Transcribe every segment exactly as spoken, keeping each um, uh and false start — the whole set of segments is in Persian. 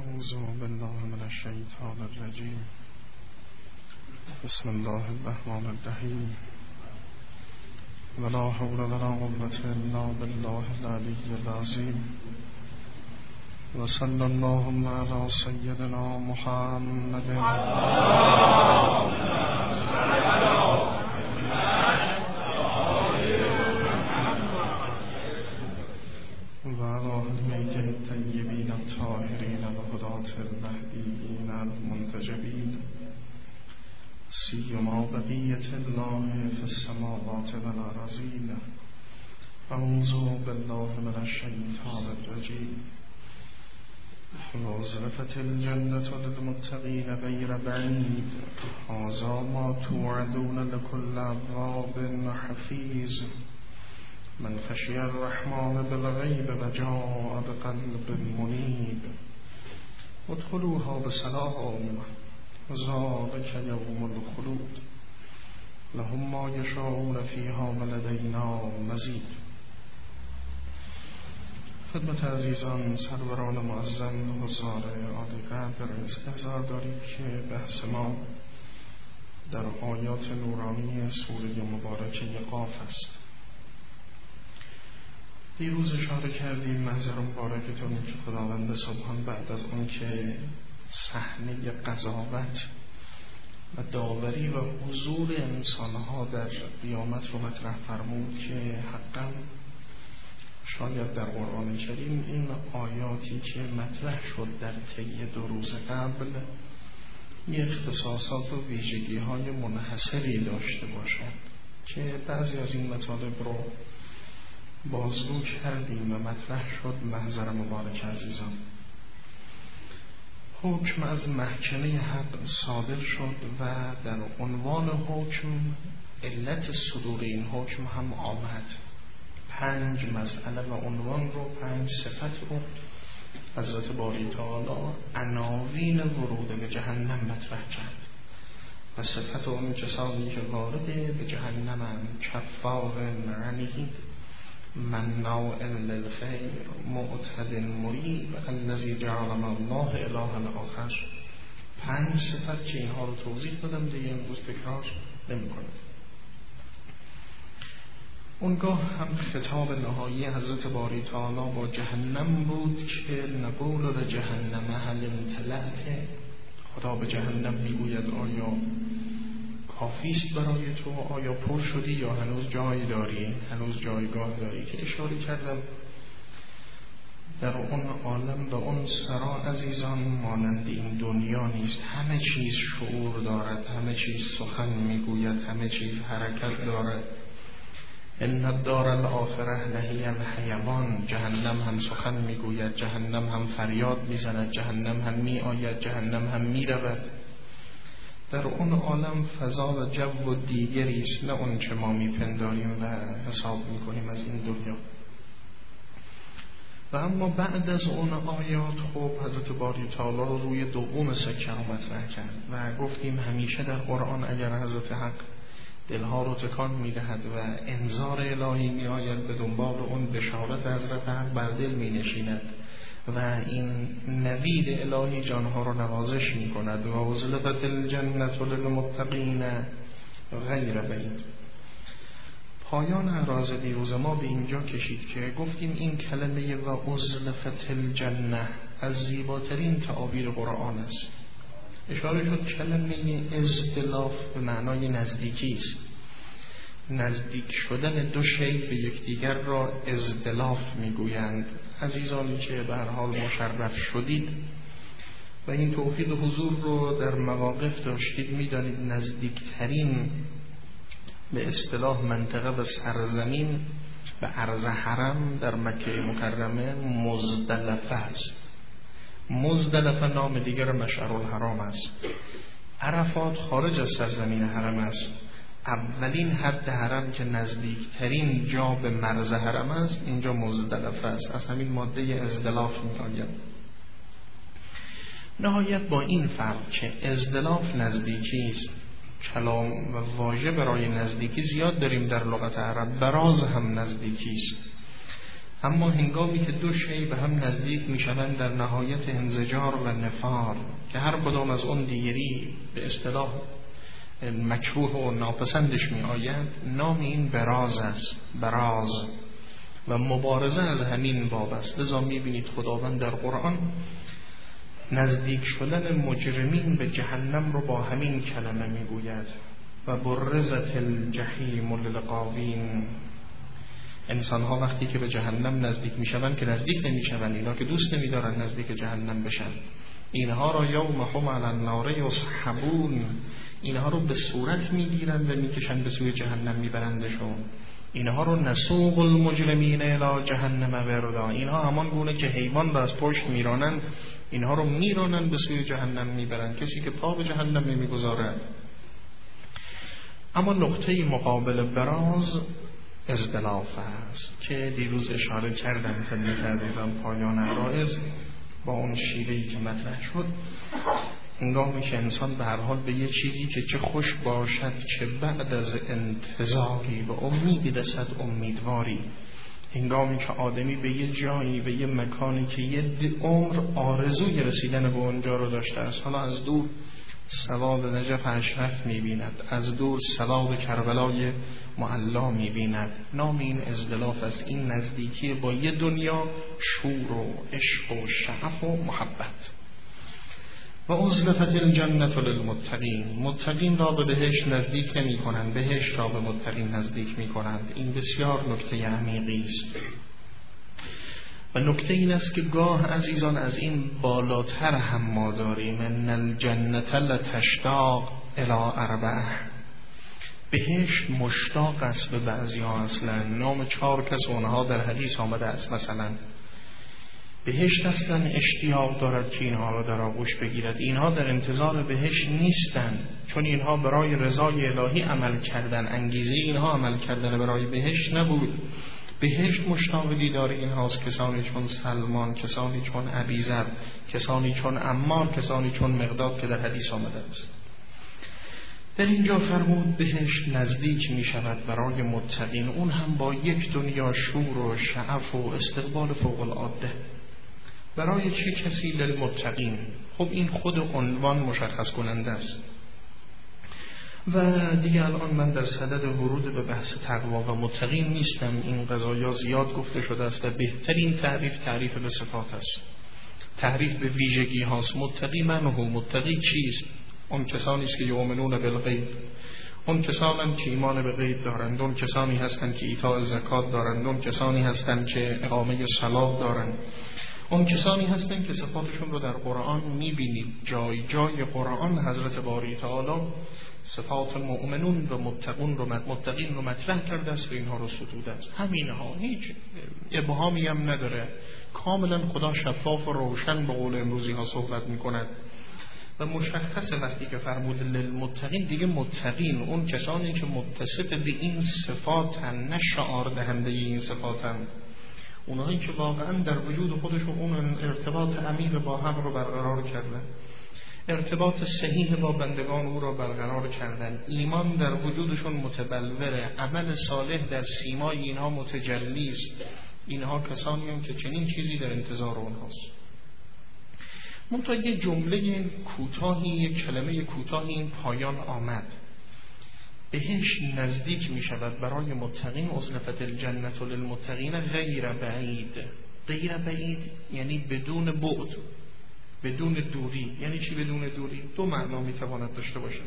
أعوذ بالله من الشيطان الرجيم. بسم الله الرحمن الرحيم. ولا حول ولا قوة إلا بالله العلي العظيم. وصلى اللهم على سيدنا محمد وعلى أهله الطيبين الطاهرين وهداة المهديين المنتجبين سيما بقية الله في السماوات والأرضين. أعوذ بالله من الشيطان الرجيم. وأزلفت الجنة للمتقين غير بعيد هذا ما توعدون لكل أواب حفيظ من خشي الرحمن بالغيب وجاء بقلب منيب. ادخلوها بسلام ذلك يوم الخلود لهم ما يشاءون فيها ولدينا مزید. خدمت عزیزان سروران معظم حضار عالی قدر استحضار دارید که بحث ما در آیات نورانی سوره مبارکه قاف است. دیروز اشاره کردیم محضر مبارکتون که خداوند سبحان بعد از اون که صحنه قضاوت و داوری و حضور انسانها در قیامت رو مطرح فرمود که حقا شاید در قرآن کریم این آیاتی که مطرح شد در طی دو روز قبل یه اختصاصات و ویژگی های منحصری داشته باشد که بعضی از این مطالب رو بازگو کردیم و مطرح شد. محضر مبارک عزیزان، حکم از محکمه حق صادر شد و در عنوان حکم علت صدور این حکم هم آمد. پنج مسئله و عنوان رو، پنج صفت رو حضرت باری تعالی عناوین ورود به جهنم مطرح کرد و صفت اون کسانی که وارد به جهنم هم کفار عنید مناع للخیر معتد مریب الذی جعل مع الله الها آخر. پنج صفت که اینها رو توضیح دادم، دیگه امروز تکرار نمی‌کنم. اونگاه هم خطاب نهایی حضرت باری تعالی با جهنم بود که نقول لجهنم هل امتلأت. خدا به جهنم میگوید آیا کافیست برای تو؟ آیا پر شدی یا هنوز جای داری؟ هنوز جایگاه داری؟ که اشاره کردم در اون عالم و اون سرا عزیزان مانند این دنیا نیست. همه چیز شعور دارد، همه چیز سخن میگوید، همه چیز حرکت دارد. ان الدار الاخره لهی الحیوان. جهنم هم سخن میگوید، جهنم هم فریاد میزند، جهنم هم میآید، جهنم هم میرود. در اون عالم فضا و جو و دیگری است، نه اون که ما میپنداریم و حساب میکنیم از این دنیا. و اما بعد از اون آیات خب حضرت باری تعالی رو روی دوم سکه رو مطرح کرد و گفتیم همیشه در قرآن اگر حضرت حق دلها رو تکان میدهد و انذار الهی میآید به دنبال اون بشارت حضرت حق بر دل مینشیند و این نوید الهی جانها رو نوازش می کند. و ازلفت الجنة للمتقین غیر بعید. پایان عراض دیروز ما به اینجا کشید که گفتیم این کلمه و ازلفت الجنة از زیباترین تعابیر قرآن است. اشاره شد کلمه ازدلاف به معنای نزدیکی است. نزدیک شدن دو شی به یکدیگر را ازدلاف میگویند. عزیزانی که به هر حال مشرف شدید و این توفیق حضور رو در مواقف داشتید میدانید نزدیکترین به اصطلاح منطقه و سرزمین به عرض حرم در مکه مکرمه مزدلفه است. مزدلفه نام دیگر مشعرالحرام است. عرفات خارج از سرزمین حرم است. اولین حد حرم که نزدیکترین جا به مرز حرم است اینجا مزدلفه است. از همین ماده ازدلاف می‌آید. نهایت با این فرق که ازدلاف نزدیکی است. کلام و واژه برای نزدیکی زیاد داریم در لغت عرب. براز هم نزدیکی است. اما هنگامی که دو شی به هم نزدیک میشوند در نهایت انزجار و نفار که هر کدام از اون دیگری به اصطلاح مکروه و ناپسندش می آید، نام این براز است. براز و مبارزه از همین باب است. لذا می بینید خداوند در قرآن نزدیک شدن مجرمین به جهنم رو با همین کلمه می گوید و برزت الجحیم للغاوین. انسان ها وقتی که به جهنم نزدیک می شوند که نزدیک نمی شوند، اینا که دوست نمی دارن نزدیک جهنم بشن، اینها را یوم هم علی النار یسحبون، اینها رو به صورت می گیرند و می کشند به سوی جهنم می برندشون. اینها رو نسوق المجرمین الی جهنم وردا، اینها همان گونه که حیوان را از پشت میرانند، اینها رو میرانند به سوی جهنم میبرند. کسی که پا به جهنم نمیگذارد. اما نقطه مقابل براز ازدلاف است که دیروز اشاره کردم خدمت عزیزان پایان عرایض با اون شیوهی که مطرح شد. هنگامی که انسان به هر حال به یه چیزی که چه خوش باشد چه بعد از انتظاری و امیدی رسد امیدواری، هنگامی که آدمی به یه جایی به یه مکانی که یه عمر آرزوی رسیدن به اونجا رو داشته است، حالا از دور سواد نجف اشرف می‌بیند، از دور سواد کربلای معلا می‌بیند، نام این ازدلاف است. این نزدیکی با یه دنیا شور و عشق و شغف و محبت. و ازلفت الجنة للمتقین، متقین را به بهشت نزدیک نمی کنند، بهشت را به متقین نزدیک می کنند. این بسیار نکته عمیقی است و نکته این است که گاه عزیزان از این بالاتر هم ما داریم. ان الجنة لتشتاق الی اربع، بهشت مشتاق است به بعضی ها. اصلا نام چهار کس اونها در حدیث آمده است. مثلا بهشت هستن، اشتیاق دارد که اینها را در آغوش بگیرد. اینها در انتظار بهشت نیستن، چون اینها برای رضای الهی عمل کردن، انگیزه اینها عمل کردن برای بهشت نبود. بهشت مشتاق دیدار اینهاست. کسانی چون سلمان، کسانی چون ابیذر، کسانی چون عمار، کسانی چون مقداد که در حدیث آمده است. در اینجا فرمود بهشت نزدیک می شود برای متقین، اون هم با یک دنیا شور و شعف و استقبال فوق العاده. برای چه کسی؟ للمتقین. خب این خود عنوان مشخص کننده است و دیگه الان من در صدد ورود به بحث تقوا و متقین نیستم. این قضایا زیاد گفته شده است و بهترین تعریف تعریف به صفات است، تعریف به ویژگی هاست. متقی من هو، متقی چیست؟ اون کسانی است که یؤمنون بالغیب، اون کسانی که ایمان به غیب دارند، اون کسانی هستند که ایتاء زکات دارند، اون کسانی هستند که اقامه صلات دارند، اون کسانی هستند که صفاتشون رو در قرآن میبینید. جای جای قرآن حضرت باری تعالی صفات مؤمنون و متقون رو متقین رو مطرح کرده است و اینها رو ستوده است. همینها، هیچ ابهامی هم نداره، کاملا خدا شفاف و روشن به قول امروزی ها صحبت میکند و مشخص. وقتی که فرمود للمتقین، دیگه متقین اون کسانی که متصف به این صفاتن، نه شعار دهنده این صفاتن، اونایی که واقعا در وجود خودشون اون ارتباط عمیق با حق رو برقرار کردن، ارتباط صحیح با بندگان او را برقرار کردن، ایمان در وجودشون متبلوره، عمل صالح در سیمای اینها متجلی است. اینها کسانی هم که چنین چیزی در انتظار اونهاست. منتها یه جمله کوتاهی، یک کلمه کوتاهی این پایان آمد. بهش نزدیک می شود برای متقین. ازلفت الجنة للمتقین غیر بعید. غیر بعید یعنی بدون بعد، بدون دوری. یعنی چی بدون دوری؟ دو معنا می تواند داشته باشد.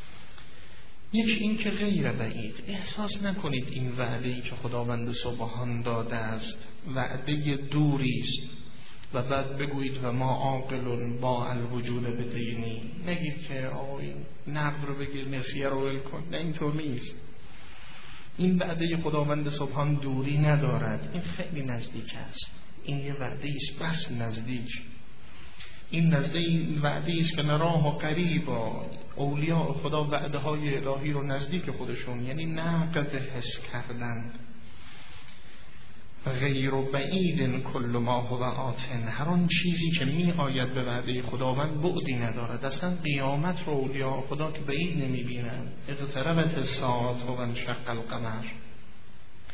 یکی این که غیر بعید، احساس نکنید این وعده‌ای که خداوند سبحان داده است وعده دوری است و بعد بگویید و ما عاقلون با الوجود بدینی. نگید که آقا این نقد رو بگیر، نسیه رو ول کن. نه، اینطور نیست. این وعده خداوند سبحان دوری ندارد، این خیلی نزدیک است. این یه وعده است بس نزدیک. این نزده این وعده است که نراه و قریبا. اولیاء خدا وعده های الهی رو نزدیک خودشون، یعنی نقد حس کردن. غیر بعید کل ما هو آتن، هر آن چیزی که می آید به وعده خداوند بعدی ندارد. اصلا قیامت رو اولیاء خدا که بعید نمی بینند. اقتربت الساعة و انشق القمر،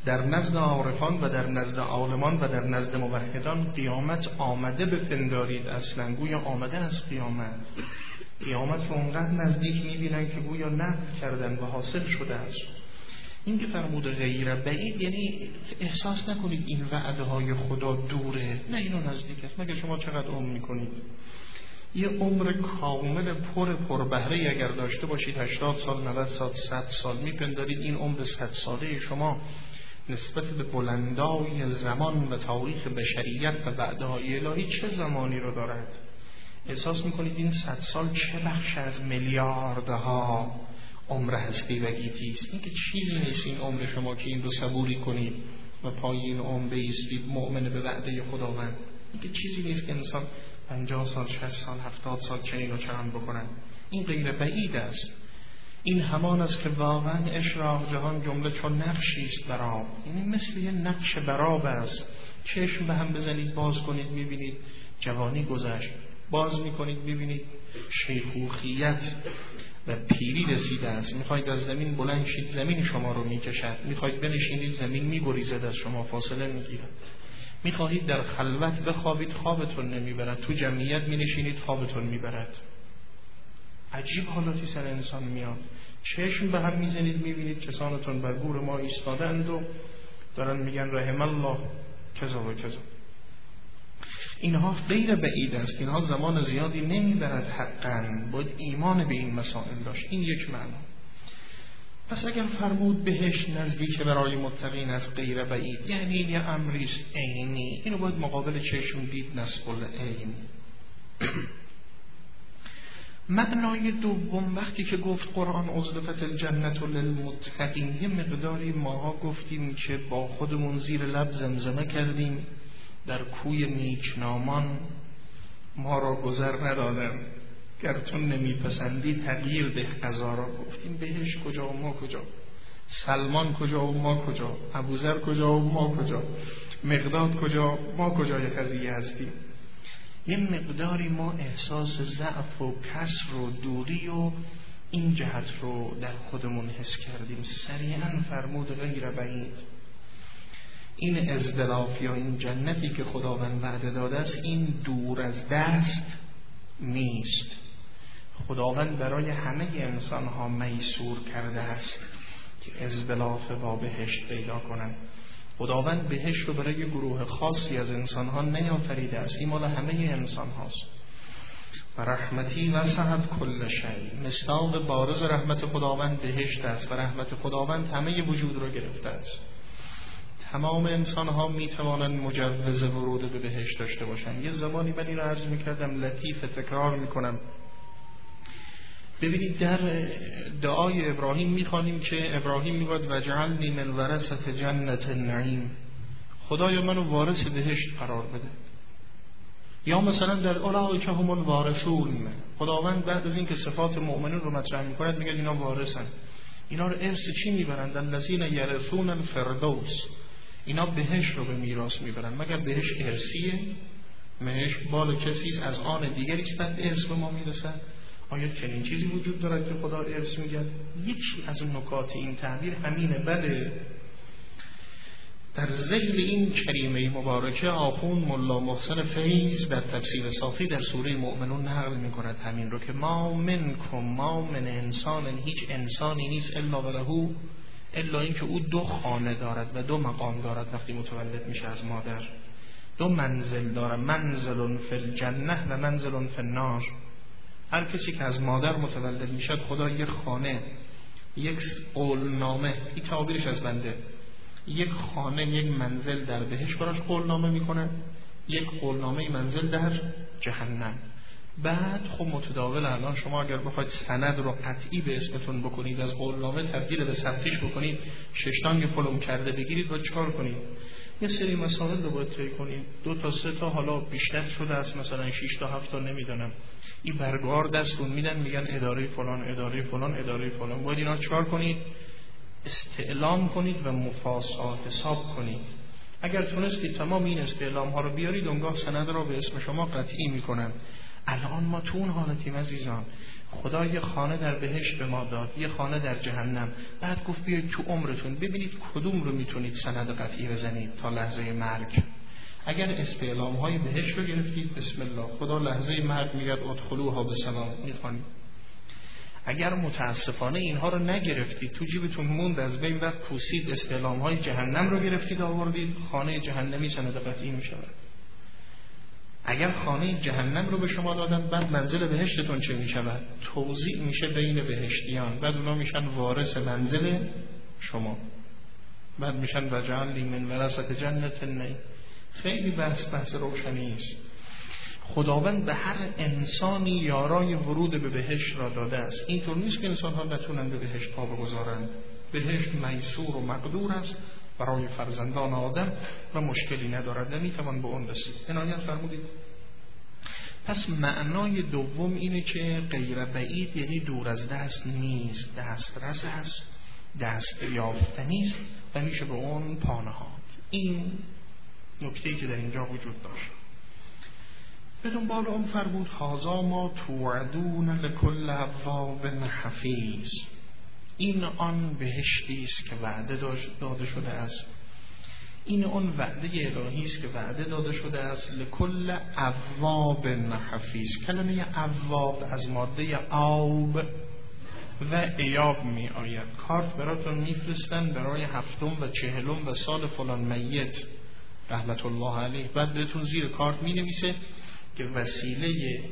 در نزد عارفان و در نزد عالمان و در نزد موحدان قیامت آمده بپندارید. اصلا گویا آمده است قیامت. قیامت رو اونقدر نزدیک میبینن که گویا نقد کردن و حاصل شده است. این که فرمود غیر بعید یعنی احساس نکنید این وعده های خدا دوره، نه، اینو نزدیک است. مگه شما چقدر عمر میکنید؟ یه عمر کامل پر پر بهره اگر داشته باشید، هشتاد سال، نود سال، صد سال، میپندارید این عمر صد ساله شما نسبت به بلندای زمان و تاریخ بشریت و وعده‌های الهی چه زمانی رو دارد؟ احساس میکنید این صد سال چه بخش از میلیاردها عمر هستی و گیتی است؟ این که چیزی نیست این عمر شما که این رو صبوری کنید و پای این عمر بایستید مؤمن به وعده خداوند. این که چیزی نیست که انسان پنجاه سال، شصت سال، هفتاد سال چنین و چنان بکنن. این غیر بعید است. این همان است که واقعا اشراق جهان جمله چون نقشی است بر آب، یعنی مثل یه نقش بر آب است. چشم به هم بزنید باز کنید میبینید جوانی گذشت، باز میکنید میبینید شیخوخیت و پیری رسیده است. میخواید از زمین بلند شید زمین شما رو میکشد، میخواید بنشینید زمین میبریزد از شما، فاصله میگیرد. میخواهید در خلوت بخوابید خوابتون نمیبرد، تو جمعیت مینشینید خوابتون میبرد. عجیب حالاتی سر انسان میاد. چشم به هم میزنید میبینید کسانتون بر گور ما ایستادند و دارن میگن رحم الله کذا و کذا. اینها غیر بعید است، اینها زمان زیادی نمیبرد. حقا باید ایمان به این مسائل داشت. این یک معنا. پس اگر فرمود بهشت نزدیک برای متقین از غیر بعید، یعنی این یه امریست عینی، اینو باید مقابل چشم دید نسب العین. معنای دوم وقتی که گفت قرآن ازلفت الجنت للمتقین، یه مقداری ماها گفتیم که با خودمون زیر لب زمزمه کردیم در کوی نیکنامان ما را گذر ندادن، گرتون نمیپسندی تغییر ده قضا را. گفتیم بهش کجا و ما کجا، سلمان کجا و ما کجا، ابوذر کجا و ما کجا، مقداد کجا، ما کجای قضیه هستیم. یه مقداری ما احساس ضعف و کسر و دوری و این جهت رو در خودمون حس کردیم. سریعا فرمود غیر بعید، این ازدلاف یا این جنتی که خداوند وعده داده است این دور از دست نیست. خداوند برای همه انسان ها میسور کرده است که ازدلاف با بهشت پیدا کنند. خداوند بهشت رو برای گروه خاصی از انسان ها نیافریده است، این مال همه انسان هاست. و رحمتی وسعت کل شیء، مصداق بارز رحمت خداوند بهشت است و رحمت خداوند همه وجود رو گرفته است. تمام انسان ها می توانند مجوز ورود به بهشت داشته باشند. یه زمانی من این رو عرض می کردم، لطیف تکرار می کنم. ببینید در دعای ابراهیم میخوانیم که ابراهیم میگوید وجعلنی من ورثة جنت النعیم، خدایا منو وارث بهشت قرار بده. یا مثلا در اولئک هم الوارثون، خداوند بعد از اینکه صفات مؤمنین رو مطرح میکند میگه اینا وارثن. اینا رو ارث چی میبرند؟ الذین یرثون الفردوس، اینا بهشت رو به میراث میبرند. مگر بهشت ارثیه؟ بهشت بال کسی است از آن دیگری است ارث به ما میرسد؟ آیا چنین چیزی وجود دارد که خدا ارث میگه؟ یکی از نکات این تعبیر همینه. بله، در ذیل این کریمه مبارکه آخون ملا محسن فیض در تفسیر صافی در سوره مؤمنون نقل میکند همین رو که ما منکم ما من انسان، هیچ انسانی نیست الا وله، الا این که او دو خانه دارد و دو مقام دارد وقتی متولد میشه از مادر. دو منزل دارد، منزل فی الجنه و منزل فی النار. هر کسی که از مادر متولد میشد خدا یک خانه، یک قولنامه، این تعبیرش از بنده، یک خانه، یک منزل در بهشت براش قولنامه میکنه، یک قولنامه منزل در جهنم. بعد خب متداول الان شما اگر بخواید سند رو قطعی به اسمتون بکنید، از قولنامه تبدیل به سطحیش بکنید، ششتانگ پلم کرده بگیرید و چکار کنید؟ یه سری مسائل رو باید طی کنید، دو تا سه تا، حالا بیشتر شده است، مثلا شش تا هفت تا نمیدونم، این برگوار دستون میدن میگن اداره فلان اداره فلان اداره فلان، باید اینا چکار کنید؟ استعلام کنید و مفاسا حساب کنید. اگر تونستید تمام این استعلام ها رو بیارید اونگاه سند را به اسم شما قطعی میکنن. الان ما تو اون حالتیم عزیزان. خدا یه خانه در بهشت به ما داد، یه خانه در جهنم، بعد گفت بیایید تو عمرتون ببینید کدوم رو میتونید سند قطعی بزنید تا لحظه مرگ. اگر استعلام های بهشت رو گرفتید بسم الله، خدا لحظه مرگ میگه ادخلوها بسلام میخوانید. اگر متاسفانه اینها رو نگرفتید، تو جیبتون موند، از بین رفت، پوسید، استعلام های جهنم رو گرفتید آوردید، خانه جهنمی سند قطعی میشود. اگر خانه جهنم رو به شما دادن، بعد منزل بهشتتون چه میشود؟ توزیع میشه بین بهشتیان، بعد اونا میشن وارث منزل شما، بعد میشن وجعلنی من ورثة جنت النعیم. خیلی بحث بحث روشنی است. خداوند به هر انسانی یارای ورود به بهشت را داده است. اینطور نیست که انسان ها نتونن به بهشت پا بگذارند. بهشت میسور و مقدور است برای فرزندان آدم و مشکلی ندارد و میتوان به اون رسید. عنایت فرمودید. پس معنای دوم اینه که غیر بعید یعنی دور از دست نیست، دسترس است، دست یافتنی است و میشه به اون پا نهاد. این نکته‌ای که در اینجا وجود داشت. به دنبال اون فرمود هذا ما توعدون لكل اواب حفیظ. این آن بهشتی است که وعده داده شده است. این آن وعده الهی است که وعده داده شده است لكل اواب حفیظ. کلمه اواب از ماده آب و ایاب می آید. کارت براتون میفرستن برای هفتم و چهلم و سال فلان میت رحمت الله علیه، بعد بهتون زیر کارت می نویسه که وسیله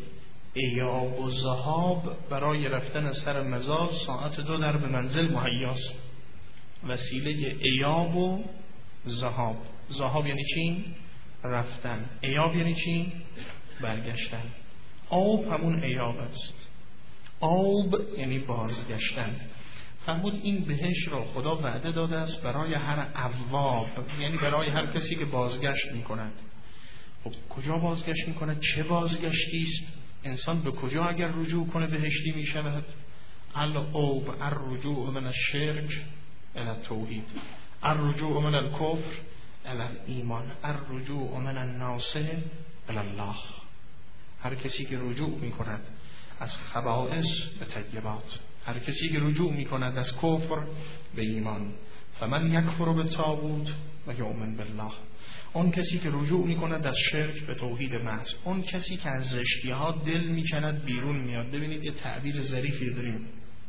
ایاب و ذهاب برای رفتن سر مزار ساعت دو در به منزل مهیاست. وسیله ایاب و ذهاب. ذهاب یعنی چی؟ رفتن. ایاب یعنی چی؟ برگشتن. آب همون ایاب است. آب یعنی بازگشتن. فرمود این بهشت را خدا وعده داده است برای هر اواب، یعنی برای هر کسی که بازگشت می کند. خب کجا بازگشت می کند؟ چه بازگشتی است؟ انسان به کجا اگر رجوع کنه بهشتی می شود؟ الاوب الرجوع من الشرک الی التوحید، الرجوع من الکفر الی الایمان، الرجوع من الناصح الی الله. هر کسی که رجوع می کند از خبائث به طیبات، هر کسی که رجوع می کند از کفر به ایمان، فمن یکفر بالطاغوت و یؤمن بالله، اون کسی که رجوع می کند از شرک به توحید محض، اون کسی که از زشتی ها دل می کند بیرون میاد. ببینید یه تعبیر ظریفی داریم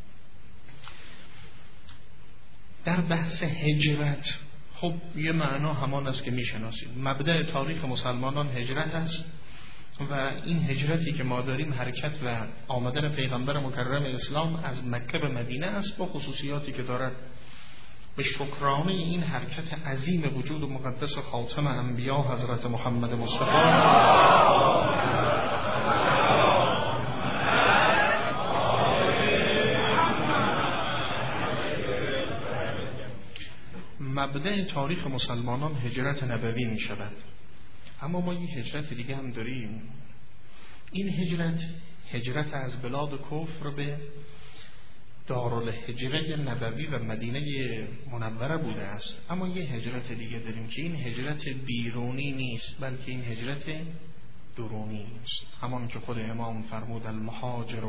در بحث هجرت. خب یه معنا همان است که می شناسید. مبدأ تاریخ مسلمانان هجرت است و این هجرتی که ما داریم حرکت و آمدن پیغمبر مکرم اسلام از مکه به مدینه است با خصوصیاتی که دارد. به شکرانه این حرکت عظیم وجود مقدس خاتم انبیا حضرت محمد مصطفی مبدأ تاریخ مسلمانان هجرت نبوی می شود. اما ما یه هجرت دیگه هم داریم. این هجرت هجرت از بلاد کفر به دارالهجره نبوی و مدینه منوره بوده است. اما یه هجرت دیگه داریم که این هجرت بیرونی نیست بلکه این هجرت درونی است. همان که خود امام فرمود المهاجر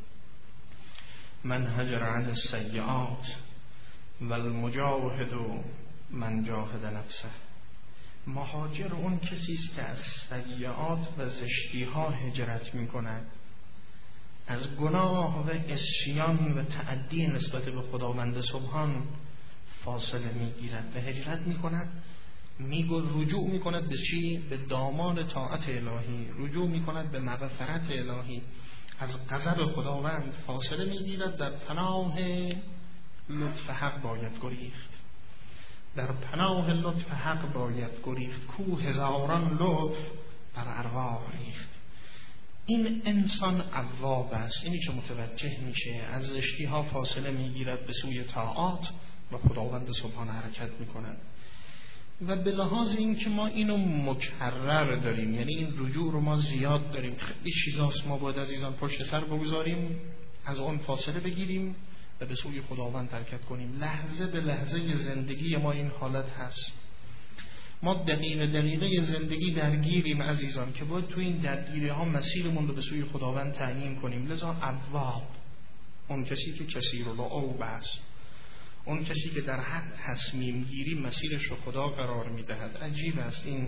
من هجر عن السیئات و المجاهد من جاهد نفسه. مهاجر اون کسی است که از سیئات و زشتی ها هجرت می کند، از گناه و عصیان و تعدی نسبت به خداوند سبحان فاصله می گیرد و هجرت می کند. می رجوع می کند به چی؟ به دامان طاعت الهی، رجوع می کند به مغفرت الهی، از غضب خداوند فاصله می گیرد. در پناه لطف حق باید گریخت، در پناه لطف حق باید گریخت، کو هزاران لطف بر ارواح ریخت. این انسان اواب است، اینی که متوجه میشه، از زشتی ها فاصله میگیرد، به سوی طاعات و خداوند سبحان حرکت میکند. و به لحاظ این که ما اینو مکرر داریم، یعنی این رجوع رو ما زیاد داریم، خیلی چیزاست ما باید عزیزان پشت سر بگذاریم، از اون فاصله بگیریم و به سوی خداوند حرکت کنیم. لحظه به لحظه زندگی ما این حالت هست. ما دقیقه دقیقه زندگی درگیریم عزیزان که باید تو این درگیری ها مسیرمون رو به سوی خداوند تعیین کنیم. لذا اواب، اون کسی که کثیر الاوبه است، اون کسی که در حق تصمیم گیری مسیرش رو خدا قرار میدهد. عجیب است، این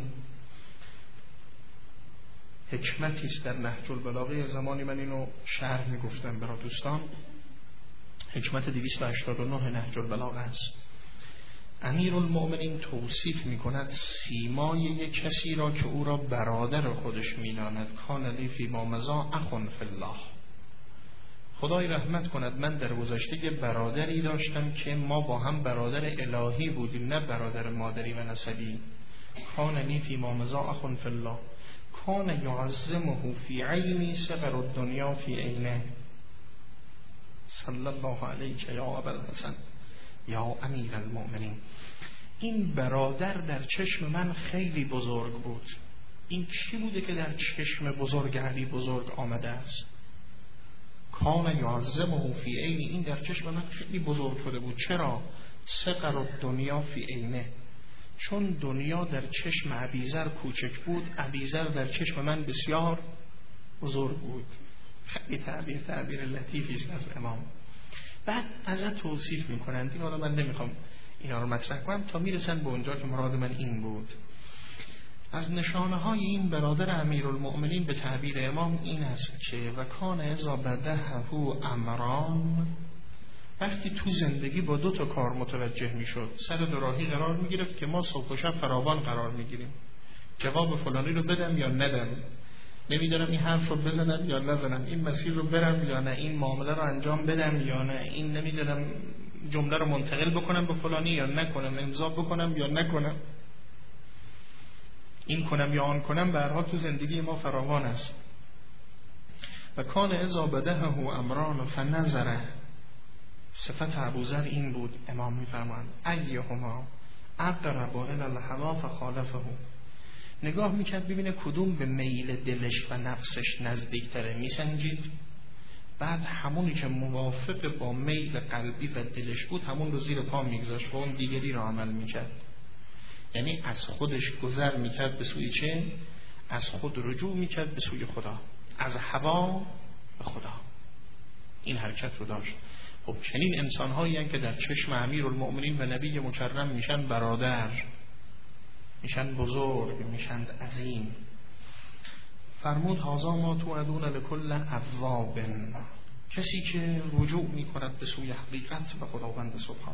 حکمتی است در نهج البلاغه. زمانی من اینو شرح میگفتم برای دوستان، حکمت دویست و هشتاد و نه نهج البلاغه است. امیرالمؤمنین توصیف میکند سیمای یک کسی را که او را برادر خودش میداند. کان لی فیما مضی اخ فی الله. خدای رحمت کند، من در گذشته یه برادری داشتم که ما با هم برادر الهی بودیم، نه برادر مادری و نسبی. کان لی فیما مضی اخ فی الله کان یعظمه فی عینی صغر الدنیا فی عینه. صلی الله علیک یا ابوالحسن یا امیر المؤمنین. این برادر در چشم من خیلی بزرگ بود. این کی بوده که در چشم بزرگ علی بزرگ آمده است؟ کان یعظمه فی عینی، این در چشم من خیلی بزرگ شده بود. چرا؟ صغر الدنیا فی عینه، چون دنیا در چشم ابیذر کوچک بود، ابیذر در چشم من بسیار بزرگ بود. خیلی تعبیر تعبیر لطیفی است از امام. بعد ازت توصیف میکنند، این حالا من نمیخوام اینا رو مطرح کنم تا میرسن به اونجا که مراد من این بود. از نشانه های این برادر امیرالمؤمنین به تعبیر امام این است که و کان اذا بدهه امران، وقتی تو زندگی با دو تا کار متوجه میشد، سر دوراهی قرار میگرفت که ما صبح و شب فراوان قرار میگیریم، جواب فلانی رو بدم یا ندم، نمیدونم این حرف رو بزنم یا نزنم، این مسیر رو برم یا نه، این معامله رو انجام بدم یا نه، این نمیدونم جمله رو منتقل بکنم به فلانی یا نکنم، امضا بکنم یا نکنم، این کنم یا آن کنم. به هر حال تو زندگی ما فراوان است. و کان اذا بدهه امران فنظره، صفت ابوذر این بود. امام میفرمایند ایهما اقرب الی الهوا فخالفه، نگاه میکرد ببینه کدوم به میل دلش و نفسش نزدیکتره، میسنجید، بعد همونی که موافق با میل قلبی و دلش بود همون رو زیر پا میگذاشت و اون دیگری رو عمل میکرد. یعنی از خودش گذر میکرد به سوی چه؟ از خود رجوع میکرد به سوی خدا، از هوا به خدا. این حرکت رو داشت. خب چنین انسان‌هایی هستند که در چشم امیرالمؤمنین و نبی مکرم میشن برادر، میشن بزرگ، میشن عظیم. فرمود هذا ما توعدون لکل اواب، کسی که رجوع میکند به سوی حقیقت و خداوند سبحان.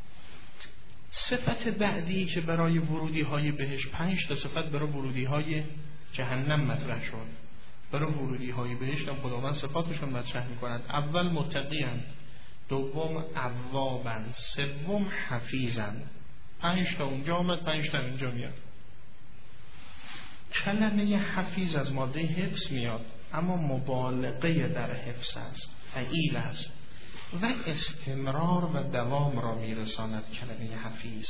صفت بعدی که برای ورودی های بهش، پنج تا صفت برای ورودی های جهنم مطرح شد. برای ورودی های بهش هم خداوند صفاتشون مطرح میکند. اول متقیان، دوم اوابن، سوم حفیظن. پنج تا اونجا آمد، پنج تا اینجا میاد. کلمه حفیظ از ماده حفظ میاد، اما مبالغه در حفظ است، فعیل است و استمرار و دوام را میرساند. کلمه حفیظ،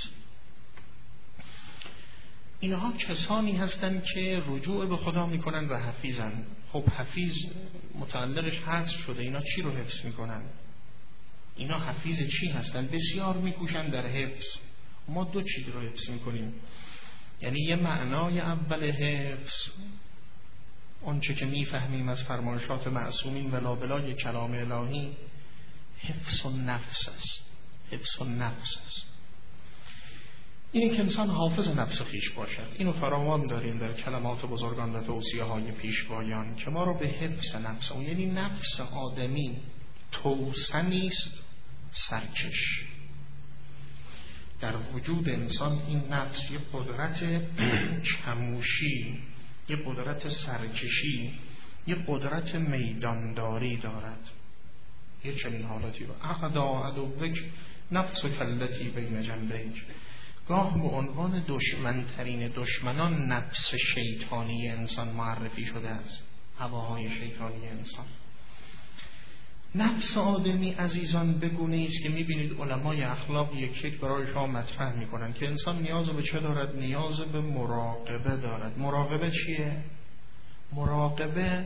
اینها کسانی هستند که رجوع به خدا میکنن و حفیظن. خب حفیظ متعلقش حذف شده، اینا چی رو حفظ میکنن؟ اینا حفیظ چی هستن؟ بسیار میکوشن در حفظ. ما دو چیز رو حفظ میکنیم، یعنی یه معنای اول حفظ اون چه که میفهمیم از فرمایشات معصومین و لابلای کلام الهی، حفظ النفس است. حفظ النفس است اینی که انسان حافظ نفس خیش باشد. اینو فراوان داریم در کلمات بزرگان و توصیه های پیشوایان که ما رو به حفظ نفس، اون یعنی نفس آدمی توسنی است سرکش. در وجود انسان این نفس یه قدرت چموشی، یه قدرت سرکشی، یه قدرت میدانداری دارد. یه چنین حالتی رو اعدا عدوک نفس کلتی بین جنبیک، گاه به عنوان دشمنترین دشمنان نفس شیطانی انسان معرفی شده است، هواهای شیطانی انسان. نفس آدمی عزیزان بگونه است که میبینید علمای اخلاق یک یک برای شما مطرح میکنن که انسان نیاز به چه دارد؟ نیاز به مراقبه دارد. مراقبه چیه؟ مراقبه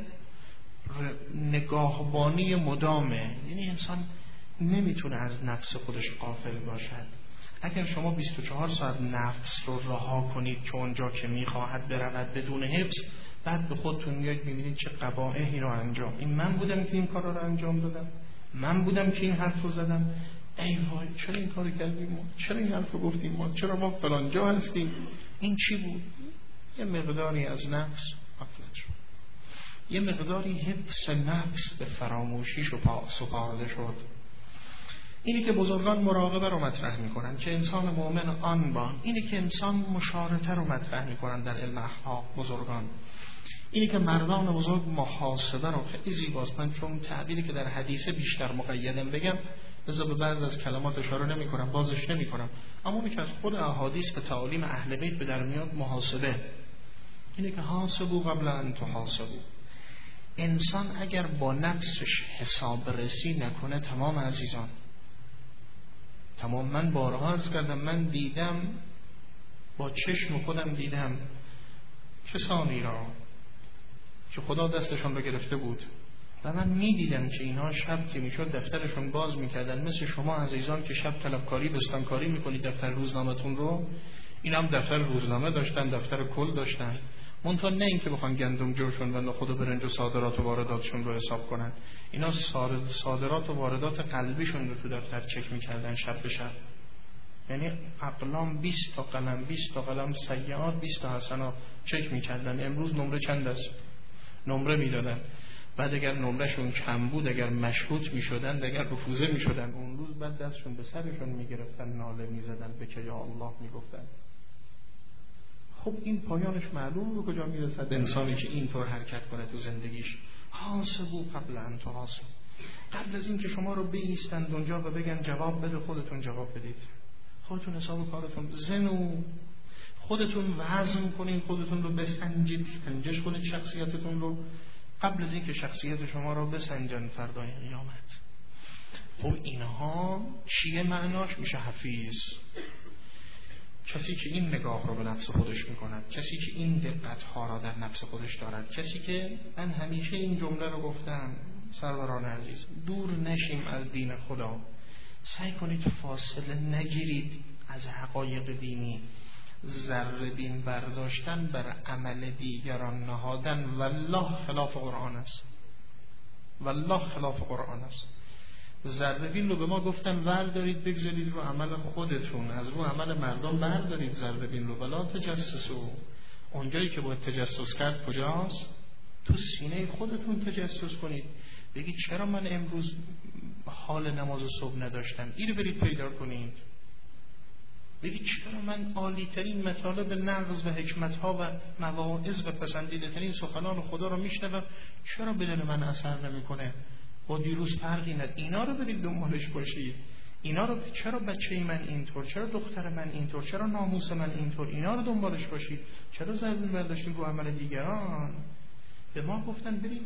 نگاهبانی مدامه، یعنی انسان نمیتونه از نفس خودش غافل باشد. اگر شما بیست و چهار ساعت نفس رو رها کنید که اونجا که میخواهد برود بدون حفظ، بعد به خودتون میاد میبینید چه قباحی رو انجام، این من بودم که این کار رو انجام دادم، من بودم که این حرف رو زدم، ای وای چرا این کار کردیم ما، چرا این حرف رو گفتیم ما، چرا ما فلان جا هستیم، این چی بود؟ یه مقداری از نفس غفلت شد، یه مقداری حفظ نفس به فراموشیش و سپرده شد. اینی که بزرگان مراقبه رو مطرح میکنن که انسان مؤمن آن با، اینی که انسان مشارطه رو مطرح میکنن در علم اخلاق بزرگان، اینی که مردان بزرگ محاسبه رو خیلی زیباست. من چون تعبیری که در حدیث بیشتر مقیدم بگم لذا به بعض از کلمات اشاره نمی کنم، بازش نمی کنم، اما اونی که از خود احادیث و تعالیم اهل بیت به در میاد محاسبه، اینی که حاسبو قبل ان تحاسبو. انسان اگر با نفسش حساب رسی نکنه، تمام عزیزان تمام. من بارها عرض کردم، من دیدم با چشم خودم دیدم کسانی را که خدا دستشان رو گرفته بود و من می دیدم که اینها شب که می شد دفترشون باز می کردن، مثل شما عزیزان که شب طلبکاری بستانکاری می کنید دفتر روزنامه‌تون رو، این هم دفتر روزنامه داشتن، دفتر کل داشتن، منتها نه این که بخوان گندم جوشون و نخود و برنج و صادرات و وارداتشون رو حساب کنن، اینا صادرات و واردات قلبیشون رو تو دفتر چک میکردن شب به شب. یعنی اقلام بیست تا قلم، بیست تا قلم سیئات، بیست تا حسنات چک میکردن، امروز نمره چند است نمره میدادن. بعد اگر نمرهشون کم بود، اگر مشروط میشدن، اگر رفوزه میشدن، اون روز بعد دستشون به سرشون میگرفتن، ناله میزدن، به که یا الله میگفتن. خب این پایانش معلوم به کجا میرسد؟ انسانی که اینطور حرکت کنه تو زندگیش. حاسبو قبل ان تحاسب، قبل از این که شما رو بایستند اونجا و بگن جواب بده، خودتون جواب بدید، خودتون حساب کارتون زنو، خودتون وزن کنید، خودتون رو بسنجید، سنجش کنید شخصیتتون رو قبل از این که شخصیت شما رو بسنجن فردای قیامت. خب اینها چیه معناش؟ میشه حفیظ، کسی که این نگاه رو به نفس خودش میکند، کسی که این دقت ها را در نفس خودش دارد، کسی که من همیشه این جمله رو گفتم سروران عزیز، دور نشیم از دین خدا، سعی کنید فاصله نگیرید از حقایق دینی. ذره بین برداشتن بر عمل دیگران نهادن والله خلاف قرآن است، والله خلاف قرآن است. ذره بین رو به ما گفتن بردارید بگذارید رو عمل خودتون، از رو عمل مردم بردارید ذره بین رو، ولا تجسسوا. اونجایی که باید تجسس کرد کجاست؟ تو سینه خودتون تجسس کنید، بگید چرا من امروز حال نماز صبح نداشتم، اینو برید پیدا کنید. بگید چرا من عالی ترین مطالب نغز و حکمت ها و مواعظ و پسندیده ترین سخنان خدا رو میشنوم، چرا به دل من اثر نمیکنه، با دیروز فرقی نداره. اینا رو برید دنبالش باشید. اینا رو چرا بچه من اینطور، چرا دختر من اینطور، چرا ناموس من اینطور، اینا رو دنبالش باشید. چرا ضربه برداشتید رو عمل دیگران؟ به ما گفتن برید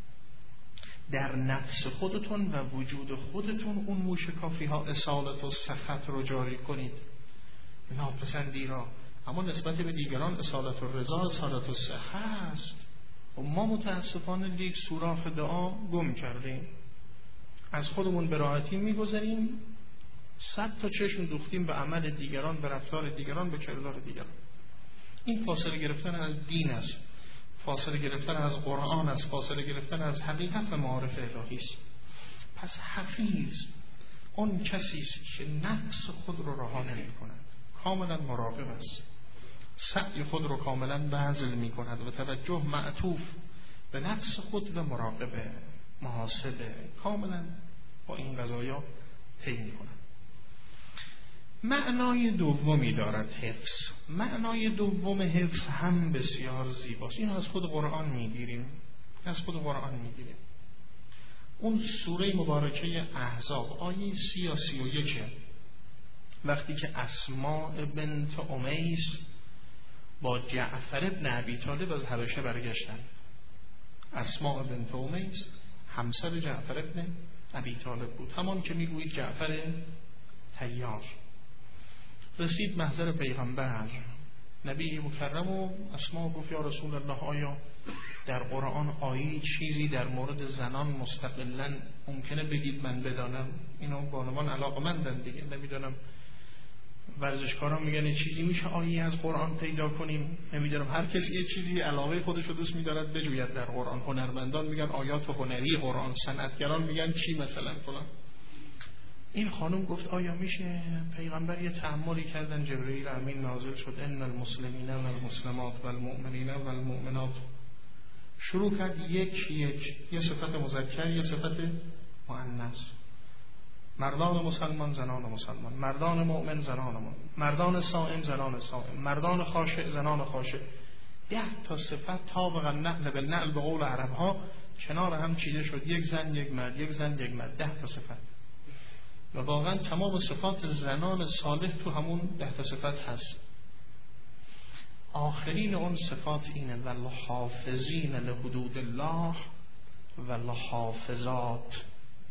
در نفس خودتون و وجود خودتون اون موشکافی ها اصالت و سخط رو جاری کنید، ناپسندی را. اما نسبت به دیگران اصالت و رضا، اصالت و سخط است. و ما متاسفانه لیک سوراخ دعا گم کردیم، از خودمون به راحتی میگذاریم، صد تا چشم دوختیم به عمل دیگران، به رفتار دیگران، به کردار دیگران. این فاصله گرفتن از دین است، فاصله گرفتن از قرآن است، فاصله گرفتن از حقیقت معارف الهی است. پس حفیظ اون کسی است که نفس خود رو رها نمی کند، کاملا مراقب است، سعی خود رو کاملا بذل می کند و توجه معطوف به نفس خود و مراقبه، محاسبه، کاملا با این قضایا طی می کند. معنای دومی دارد حفظ. معنای دوم حفظ هم بسیار زیباست. این از خود قرآن میگیریم، از خود قرآن میگیریم. اون سوره مبارکه احزاب آیه سی و سی و یک، وقتی که اسماء بنت امیس با جعفر ابن ابی طالب از حبشه برگشتن. اسماء بنت امیس همسر جعفر ابن ابی طالب بود، همون که میگویید جعفر طیار. رسید محضر پیغمبر، نبی مکرم و اسماء گفت یا رسول الله، آیا در قرآن آیه چیزی در مورد زنان مستقلاً ممکنه بگید من بدانم؟ اینو بانوان علاقمندن دیگه، نمیدونم ورزشکارا میگن یه چیزی میشه آیه از قرآن پیدا کنیم؟ نمیدونم، هر کسی یه چیزی علاوه خودش رو دوست می‌دارد بجوید در قرآن. هنرمندان میگن آیات هنری قرآن، صنعتگران میگن چی مثلا فلان. این خانم گفت آیا میشه؟ پیغمبر یه تأملی کردن، جبرئیل امین نازل شد ان المسلمین و المسلمات و المؤمنین و المؤمنات. شروع کرد یک یک، یه صفت مذکر یه صفت مؤنث، مردان مسلمان زنان مسلمان، مردان مؤمن زنان مؤمن، مردان صائم زنان صائم، مردان خاشع زنان خاشع. ده تا صفت طابق النقل بالنقل به قول عرب ها کنار هم چیده شد، یک زن یک مرد، یک زن یک مرد، ده تا صفت. و واقعا تمام صفات زنان صالح تو همون ده تا صفت هست. آخرین اون صفات اینه والحافظین لحدود الله والحافظات.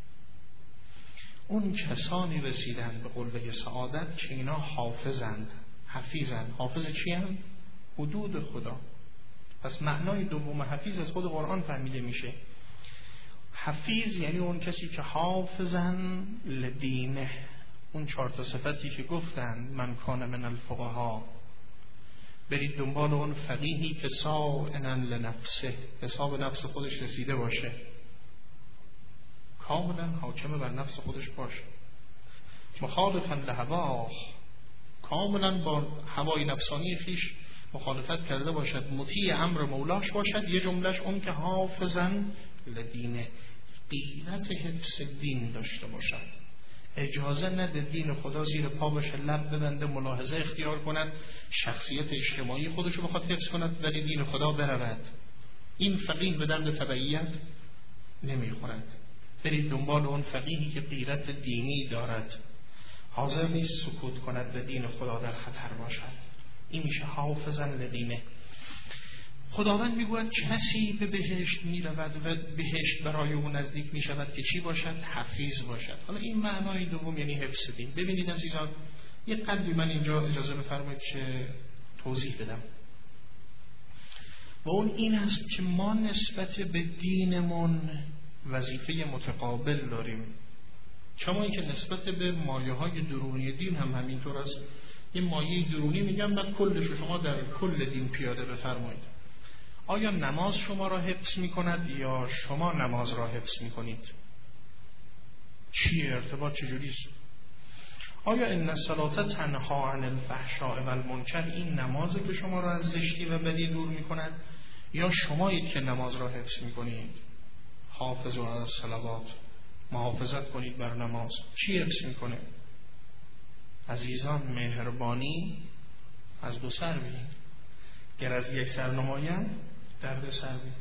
اون کسانی رسیدن به قله سعادت که اینا حافظند، حفیظند. حافظ چی هم؟ حدود خدا. پس معنای دوم حفیظ از خود قرآن فهمیده میشه. حفیظ یعنی اون کسی که حافظن لدینه. اون چهار تا صفتی که گفتن من کان من الفقها، برید دنبال اون فقیهی که صائنا لنفسه، حساب نفس خودش رسیده باشه، کاملا حاکم بر نفس خودش باشه، مخالفا لهواه، کاملا با هوای نفسانی خیش مخالفت کرده باشد، مطیع امر مولاش باشد. یه جملهش اون که حافظن لدینه، غیرت حفظ دین داشته باشد، اجازه نده دین خدا زیر پا باشه، لب ببنده، ملاحظه اختیار کند، شخصیت اجتماعی خودش رو بخواد حفظ کند ولی دین خدا برود. این فقیه به درد تبعیت نمیخورد. برید دنبال اون فقیهی که غیرت دینی دارد، حاضر نیست سکوت کند به دین خدا در خطر باشد. این میشه حافظا لدینه. خداوند میگوید کسی به بهشت میرود و بهشت برای او نزدیک میشود که چی باشد؟ حفیظ باشد. حالا این معنای دوم یعنی حفظ دین. ببینید عزیزان، یه قدری من اینجا اجازه بفرمایید که توضیح بدم. و اون این است که ما نسبت به دینمون وظیفه متقابل داریم. چما این که نسبت به مایه های درونی دین هم همینطور است. یه مایه درونی میگم بعد کلش رو شما در کل دین پیاده بفرمایید. آیا نماز شما را حفظ میکند یا شما نماز را حفظ میکنید؟ چیه ارتباط چجوریست؟ آیا ان الصلاة تنها عن الفحشاء والمنکر، این نمازی که شما را از زشتی و بدی دور میکند یا شمایید که نماز را حفظ میکنید؟ حافظوا علی الصلوات، محافظت کنید بر نماز. چی حفظ میکنه؟ عزیزان، مهربانی از دو سر بید. گر از یک سر نمایم درد سر بید.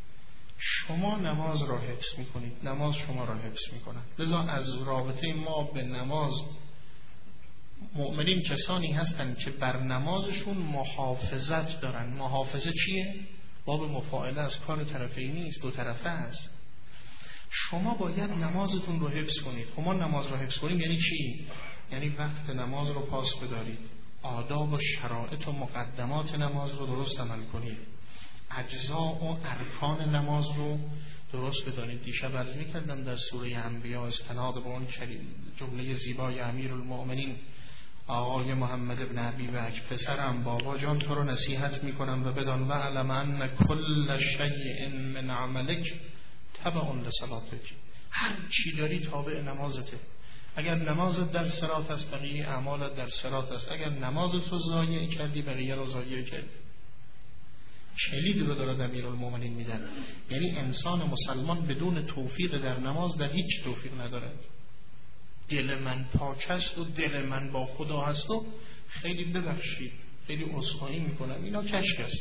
شما نماز را حفظ میکنید، نماز شما را حفظ میکند. لذا از رابطه ما به نماز، مؤمنین کسانی هستند که بر نمازشون محافظت دارن. محافظه چیه؟ باب مفاعله از کار طرفینی نیست، دو طرفه است. شما باید نمازتون رو حفظ کنید. خب ما نماز رو حفظ کنیم یعنی چی؟ یعنی وقت نماز رو پاس بدارید، آداب و شرایط و مقدمات نماز رو درست عمل کنید، اجزا و ارکان نماز رو درست بدانید. دیشب عرض می‌کردم در سوره انبیاء استناد به اون جمله زیبای امیرالمؤمنین آقای محمد ابن ابی بکر، پسرم بابا جان تو رو نصیحت میکنم و بدان و علم ان کل شیء من عملک تبع لصلاتک، هر چی داری تابع نمازته. اگر نمازت در صراط است بقیه اعمالت در صراط است. اگر نمازت رو ضایع کردی بقیه رو ضایع کردی. کلید رو داره امیرالمؤمنین میدن. یعنی انسان مسلمان بدون توفیق در نماز در هیچ توفیق نداره. دل من پاک است و دل من با خدا هست و خیلی ببخشید، خیلی عذرخواهی میکنم، اینا کشک است.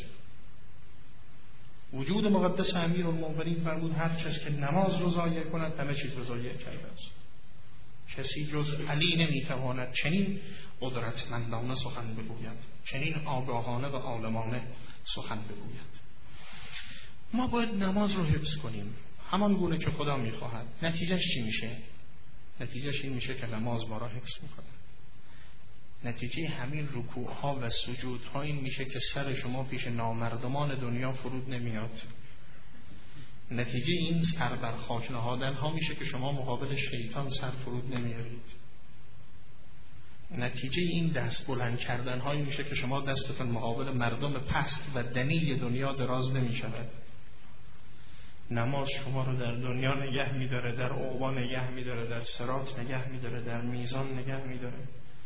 وجود مقدس امیرالمؤمنین فرمود هر کس که نماز رو ضایع کند همه چیز رو ضایع کرده است. کسی جز علی نمیتواند چنین قدرتمندانه سخن بگوید، چنین آگاهانه و عالمانه سخن بگوید. ما باید نماز رو حفظ کنیم همان گونه که خدا میخواهد. نتیجهش چی میشه؟ نتیجهش این میشه که نماز ما را حفظ میکنه. نتیجه همین رکوع ها و سجود ها این میشه که سر شما پیش نامردمان دنیا فرود نمیاد. نتیجه این سر بر خاک نهادن ها میشه که شما مقابل شیطان سر فرود نمیارید. نتیجه این دست بلند کردن هایی میشه که شما دستتون مقابل مردم پست و دنی دنیا دراز نمی شود. نماز شما رو در دنیا نگه میداره، در عقبا نگه میداره، در صراط نگه میداره، در میزان نگه میداره.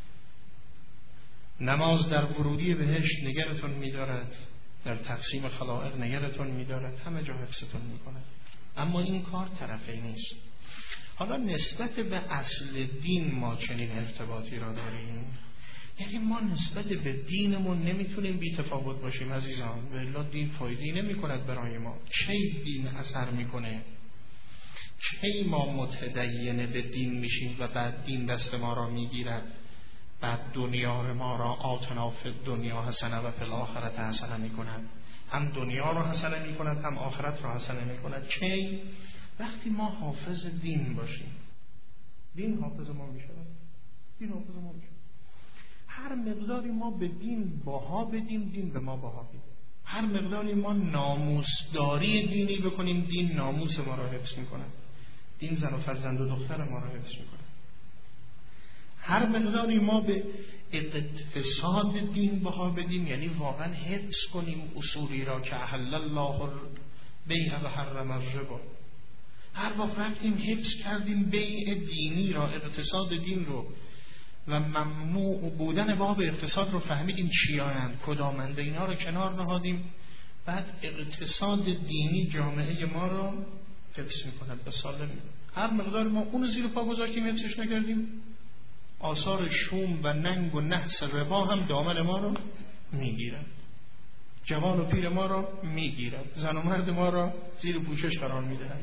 نماز در ورودی بهشت نگهتون میدارد، در تقسیم خلائق نگهتون میدارد، همه جا حفظتون میکنه. اما این کار طرفی نیست. حالا نسبت به اصل دین ما چنین ارتباطی را داریم، یعنی ما نسبت به دینمون نمیتونیم بی تفاوت باشیم عزیزان، والا دین فایده نمی کند برای ما. چه دین اثر میکنه؟ چه ما متدین به دین میشیم و بعد دین دست ما را میگیرد، بعد دنیا ما را آتنا فی دنیا حسنه و فی الاخرة حسنه میکند، هم دنیا را حسنه میکند هم آخرت را حسنه میکند. چه؟ وقتی ما حافظ دین باشیم، دین حافظ ما میشه، دین حافظ ما میشه. هر مقداری ما به دین بها بدیم، دین به ما بها میده. هر مقداری ما ناموسداری دینی بکنیم، دین ناموس ما را حفظ میکنه، دین زن و فرزند و دختر ما را حفظ میکنه. هر مقداری ما به اقتصاد دین بها بدیم، یعنی واقعا حفظ کنیم اصولی را که احل الله البیع و حرم الربا، هر وقت رفتیم حفظ کردیم بیع دینی را، اقتصاد دین رو و ممنوع بودن باب اقتصاد رو فهمیدیم چیانند، کدامند، اینا رو کنار نهادیم، بعد اقتصاد دینی جامعه ما را حفظ میکند و سالم میکند. هر مقدار ما اون زیر پا گذاشتیم حفظش نکردیم، آثار شوم و ننگ و نحس ربا هم دامن ما را میگیرد، جوان و پیر ما را میگیرد، زن و مرد ما را زیر پوشش قرار میدهد.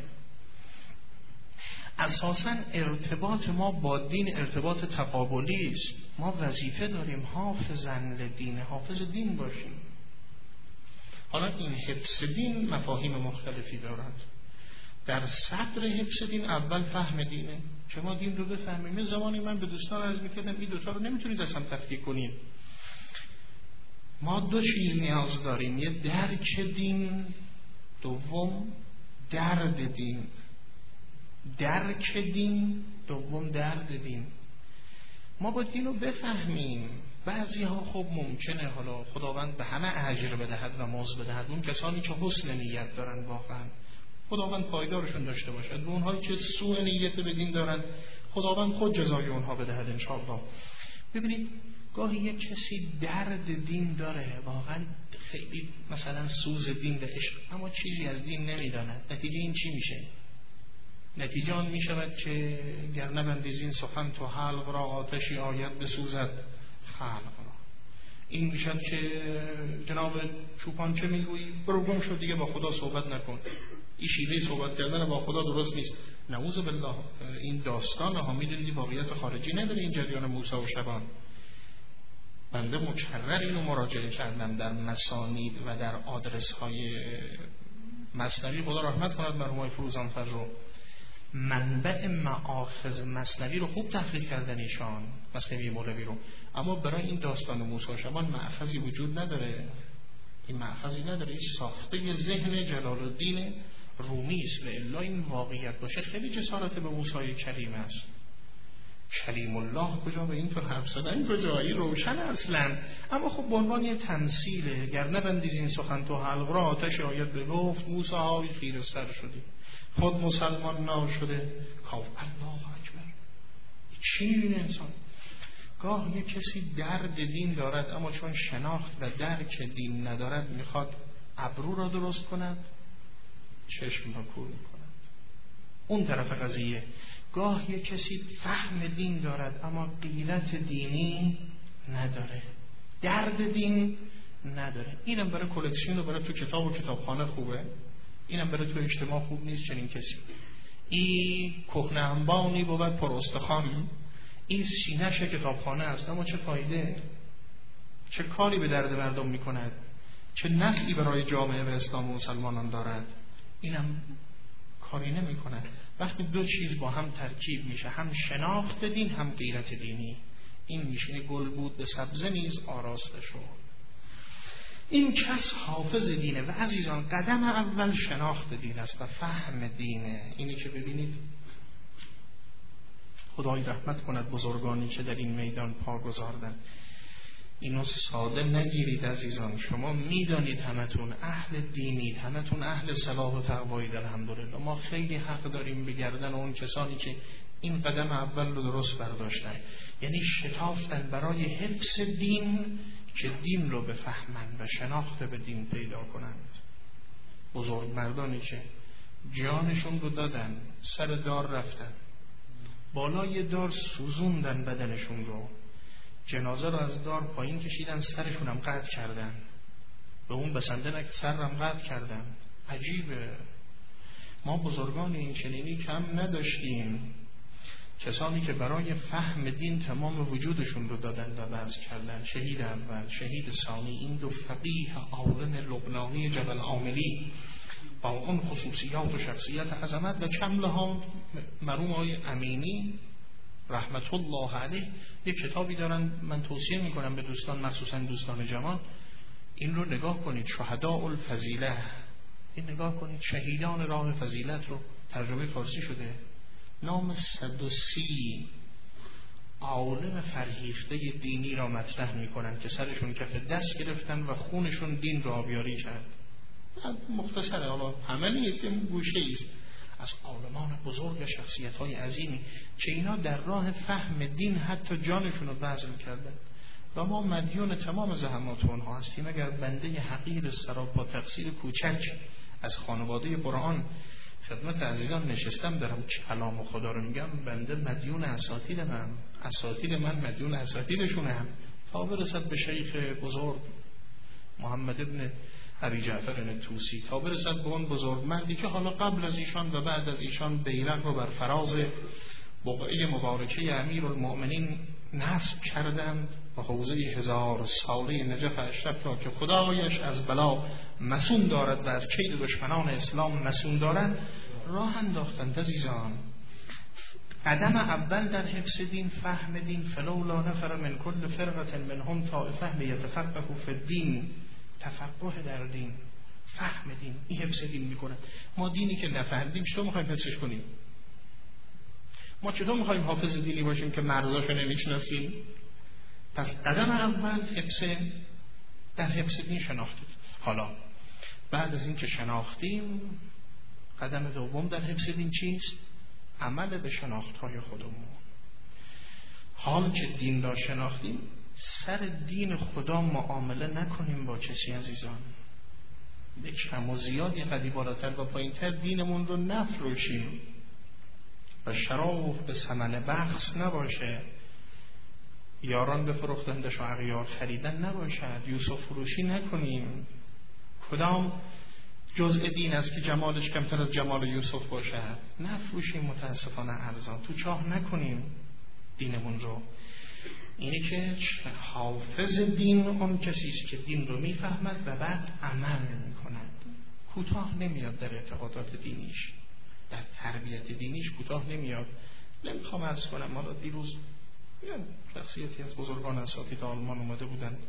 اساساً ارتباط ما با دین ارتباط تقابلی است. ما وظیفه داریم حافظن لدین، حافظ دین باشیم. حالا این حفظ دین مفاهیم مختلفی دارد. در صدر حفظ دین اول فهم دینه. شما دین رو بفهمید. زمانی من به دوستان عرض می‌کردم این دوتا رو نمیتونید اصلا تفکیک کنید. ما دو چیز نیاز داریم، یه درک دین، دوم درد دین. درک دین، دوم درد دین. ما باید دین رو بفهمیم. بعضی ها خب ممکنه حالا خداوند به همه اجر بدهد و مزد بدهد، اون کسانی که حسن نیت دارن واقعا خداوند پایدارشون داشته باشد، و اونهایی که سوء نیت به دین دارن خداوند خود جزای اونها بدهد انشاءالله. ببینید گاهی یک کسی درد دین داره، واقعا خیلی مثلا سوز دین به عشق، اما چیزی از دین نمیداند. نتیجه این چی میشه؟ نتیجه آن می شود که گر نبندیزین سخن تو حلق را، آتشی آید بسوزد خلق را. این می شود که جناب چوپان چه می گویی؟ برو گم شد دیگه، با خدا صحبت نکن. این شیوه صحبت کردن با خدا درست نیست. نعوذ بالله. این داستان ها می دونید واقعیت خارجی نداره. این جریان موسی و شبان، بنده مکرر اینو مراجعه کردم در مسانید و در آدرس های مثنوی، خدا رحمت کند مرحوم فروزانفر رو. منبع مآخذ مثنوی رو خوب تحقیق کردن ایشان، مثنوی مولوی رو، اما برای این داستان موسی و شبان مأخذی وجود نداره. این مأخذی نداره، این ساخته ذهن جلال الدین رومی است. و الا این واقعیت باشه خیلی جسارت به موسی کریم است. کلیم الله کجا به این طور حرف زدن کجایی روشن اصلا. اما خب به عنوان یه تمثیله. گر نبندیزین سخن تو حلق را، آتش آید به گفت موسی های خیره سر شدی، خود مسلمان ناشده کاف. الله اکبر. چی این انسان؟ گاه یک کسی درد دین دارد، اما چون شناخت و درک دین ندارد میخواد ابرو را درست کند، چشم را کور میکند. اون طرف قضیه. گاه یک کسی فهم دین دارد اما غیرت دینی نداره، درد دین نداره. اینم برای کلکسیون و برای تو کتاب و کتابخانه خوبه، اینم برای تو اجتماع خوب نیست. چنین کسی این کهنه انبانی بود پر استخوان، این سینه‌ش کتابخانه است، اما چه فایده؟ چه کاری به درد مردم میکند؟ چه نفعی برای جامعه و اسلام و مسلمانان دارد؟ اینم کاری نمیکند. وقتی دو چیز با هم ترکیب میشه، هم شناخت دین هم غیرت دینی، این میشه گل بود به سبزه نیز آراسته شد. این کس حافظ دینه. و عزیزان قدم اول شناخت دین است و فهم دینه. اینی که ببینید خدای رحمت کند بزرگانی که در این میدان پا گذاردن. اینو ساده نگیرید عزیزان، شما میدانید همتون اهل دینید، همتون اهل صلاح و تقوایید. الحمدلله ما خیلی حق داریم به گردن اون کسانی که این قدم اول رو درست برداشتن، یعنی شتافتن برای حفظ دین که دین رو بفهمند و شناخت به دین پیدا کنند. بزرگ مردانی که جانشون رو دادن، سر دار رفتن، بالای دار سوزوندن بدنشون رو، جنازه رو از دار پایین کشیدن، سرشون هم قطع کردن، به اون بسنده نک سرم قطع کردن. عجیبه، ما بزرگان این چنینی کم نداشتیم، کسانی که برای فهم دین تمام وجودشون رو دادن و بذل کردن. شهید اول، شهید ثانی، این دو فقیه عالم لبنانی جبل عاملی با اون خصوصیات و شخصیت عظمت و کمله ها. مرحوم آقای امینی رحمت الله علیه یک کتابی دارن، من توصیه میکنم به دوستان، مخصوصا دوستان جوان، این رو نگاه کنید، شهداء الفضیله، این نگاه کنید، شهیدان راه فضیلت رو، ترجمه فارسی شده. نام صد و سی عالم فرهیخته دینی را مطرح میکنن که سرشون کف دست گرفتن و خونشون دین را آبیاری کرد. مختصره، حالا همه نیست، این گوشه ایست از عالمان بزرگ و شخصیت های عظیمی که اینا در راه فهم دین حتی جانشون رو بذل کردن و ما مدیون تمام زحمات اونها هستیم. اگر بنده حقیر سراپا تقصیر کوچک از خانواده قرآن خدمت عزیزان نشستم دارم کلام خدا رو میگم، بنده مدیون اساتید من، اساتید من مدیون اساتیدشونم، تا برسد به شیخ بزرگ محمد ابن ابی جعفر طوسی، تا برسد به اون بزرگمندی که حالا قبل از ایشان و بعد از ایشان بیرق رو بر فراز بقعه مبارکه امیرالمؤمنین نصب کردند و حوزه هزار ساله نجف اشرف را که خدایش از بلا مسون دارد و از کید دشمنان اسلام مسون دارد راه انداختند. عزیزان، قدم اول در حفظ دین، فهم دین، فلولا نفر من کل فرقة منهم طائفة لیتفقهوا فی الدین، تفقه در دین، فهم دین، این حفظ دین میکنه. ما دینی که نفهمیدیم چطور میخوایم حفظش کنیم؟ ما چطور میخوایم حافظ دینی باشیم که مرزاشو نمیشناسیم؟ پس قدم اول حفظ، در حفظ دین شناختید. حالا بعد از این که شناختیم، قدم دوم در حفظ دین چیست؟ عمل به شناختهای خودمون. حال که دین را شناختیم، سر دین خدا معامله نکنیم با کسی. عزیزان، به کم و زیاد، یه قدی بالاتر و پایینتر دینمون رو نفروشیم و شراب به ثمن بخس نباشه، یاران بفروختندش و اغیار خریدن نباشد، یوسف فروشی نکنیم. کدام جزء دین است که جمالش کمتر از جمال یوسف باشد؟ نفروشیم متاسفانه ارزان، تو چاه نکنیم دینمون رو. اینی که حافظ دین اون کسی است که دین رو میفهمد و بعد عمل میکند. کوتاه نمیاد در اعتقادات دینیش، در تربیت دینیش کوتاه نمیاد. نمیخوام عرض کنم، ما دیروز شخصیتی از بزرگان اساتید آلمان اومده بودن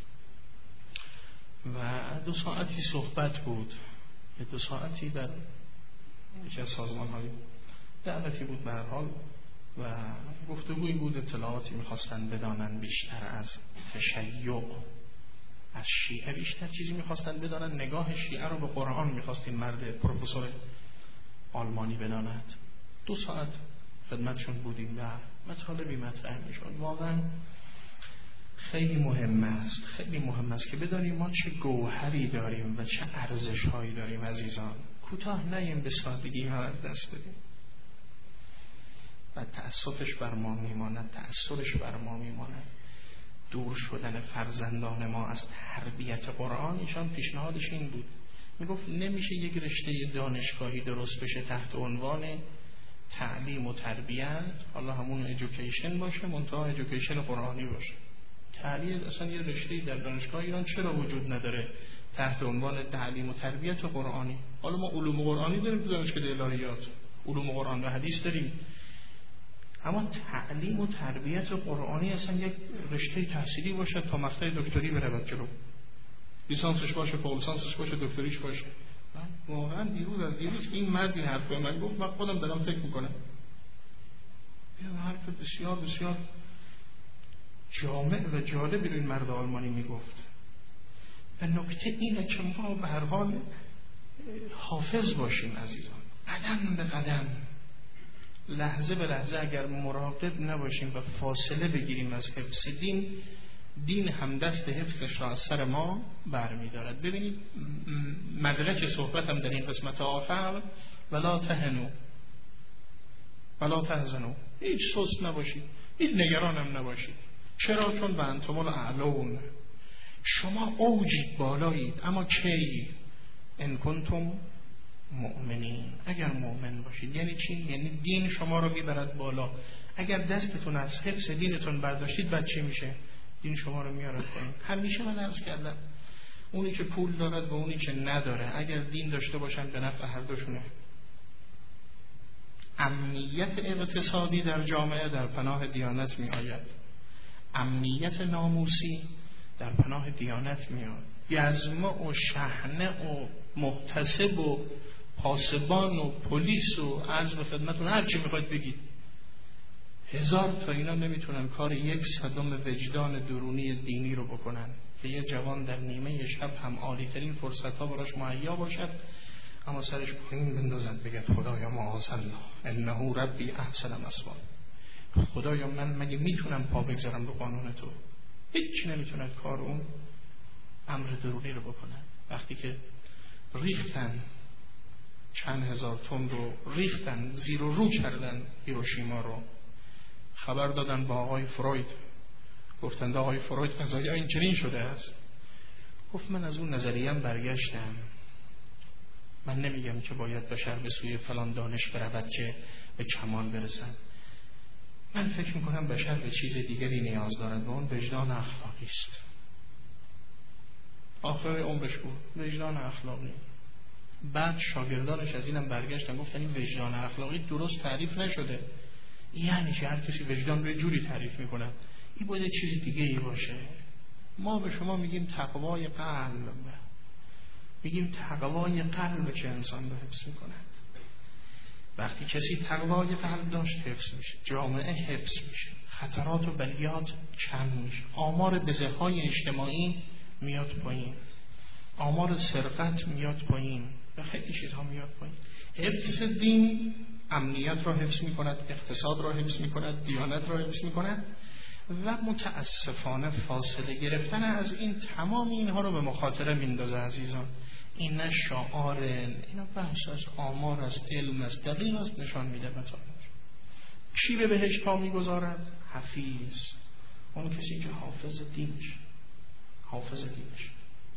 و دو ساعتی صحبت بود، دو ساعتی در یکی از سازمان های دعوتی بود به هر حال و گفتگویی بود، اطلاعاتی میخواستن بدانن بیشتر از تشیع، از شیعه بیشتر چیزی میخواستن بدانن، نگاه شیعه رو به قرآن میخواستین مرد پروفسور آلمانی بداند. دو ساعت خدمتشون بودیم و مطالبی مطرح میشد. واقعا خیلی مهم است، خیلی مهم است که بدانیم ما چه گوهری داریم و چه ارزش هایی داریم. عزیزان، کوتاه نیم به سادگی ها از دست بدیم و تأسفش بر ما میماند، تأثرش بر ما میماند. دور شدن فرزندان ما از تربیت قرآن، ایشان پیشنهادش این بود، میگفت نمیشه یک رشته دانشگاهی درست بشه تحت عنوان تعلیم و تربیت، حالا همون ایژوکیشن باشه، منتها ایژوکیشن قرآنی باشه. تعلیم اصلا یه رشته در دانشگاه ایران چرا وجود نداره تحت عنوان تعلیم و تربیت قرآنی؟ حالا ما علوم قرآنی داریم تو دانشگاه الهیات، علوم قرآن و حدیث داریم، اما تعلیم و تربیت قرآنی اصلا یک رشته تحصیلی باشه تا مقطع دکتری بره جلو، لیسانسش باشه، فوق لیسانسش باشه، دکتریش باشه. واقعا دیروز از دیروز این مردی حرف به من گفت، من خودم دارم فکر میکنم این حرف بسیار بسیار جامع و جالبی رو این مرد آلمانی میگفت. و نکته اینه که ما به هر حال حافظ باشیم عزیزان، قدم به قدم، لحظه به لحظه اگر مراقب نباشیم و فاصله بگیریم از حفظ دین، دین هم دست حفظش را از سر ما برمی‌دارد. ببینید مدرک صحبت هم در این قسمت آخر، ولا تهنوا ولا تحزنوا، هیچ سست نباشید، هیچ نگران هم نباشید. چرا؟ چون و انتم الاعلون، شما اوجید، بالایید. اما کی؟ ان کنتم مؤمنین، اگر مؤمن باشید. یعنی چی؟ یعنی دین شما رو میبرد بالا. اگر دستتون از حفظ دینتون برداشتید، بعد چی میشه؟ دین شما رو میارد پایین. همیشه من عرض کردم اونی که پول دارد و اونی که نداره اگر دین داشته باشن به نفع هر دوشونه. امنیت اقتصادی در جامعه در پناه دیانت می آید، امنیت ناموسی در پناه دیانت می آید. گزمه و شحنه و محتسب و پاسبان و پلیس و عرض به خدمتون هر چی میخواید بگید، هزار تا اینا نمیتونن کار یک صدم وجدان درونی دینی رو بکنن که یه جوان در نیمه شب هم عالی ترین فرصت ها براش مهیا باشد اما سرش پایین بندازد بگد خدایا معاذ الله انه ربی احسن مثوای، خدایا من مگه میتونم پا بگذارم رو قانون تو؟ هیچ نمیتونن کار اون امر درونی رو بکنن. وقتی که ریختن چند هزار تن رو ریختن، زیر و رو کردن هیروشیما رو، خبر دادن با آقای فروید، گفتند آقای فروید قضایی اینچنین شده است. گفت من از اون نظریم برگشتم، من نمیگم که باید بشر به سوی فلان دانش برود که به کمال برسد، من فکر میکنم بشر به چیز دیگری نیاز دارد و اون وجدان اخلاقی است. آخر عمرش بود وجدان اخلاقی. بعد شاگردانش از اینم برگشتن گفتن این وجدان اخلاقی درست تعریف نشده. یعنی که هر کسی وجدان رو جوری تعریف میکنه، این باید چیز دیگه ای باشه. ما به شما میگیم تقوای قلب، میگیم تقوای قلب که انسان رو حفظ میکنه. وقتی کسی تقوای قلب داشت حفظ میشه، جامعه حفظ میشه، خطرات و بلیات کم میشه، آمار بزه‌های اجتماعی میاد پایین، آمار سرقت میاد پایین و خیلی چیزها میاد پایین. حفظ دین امنیت را حفظ میکند، اقتصاد را حفظ میکند، دیانت را حفظ میکند و متاسفانه فاصله گرفتن از این تمام اینها رو به مخاطره میندازه عزیزان. این نه شعار، اینا بحث از آمار، از علم، از دقیق است، نشان میده مطالب. کی به بهشت پا میگذارد؟ حفیظ، اون کسی که حافظ دینش، حافظ دینش،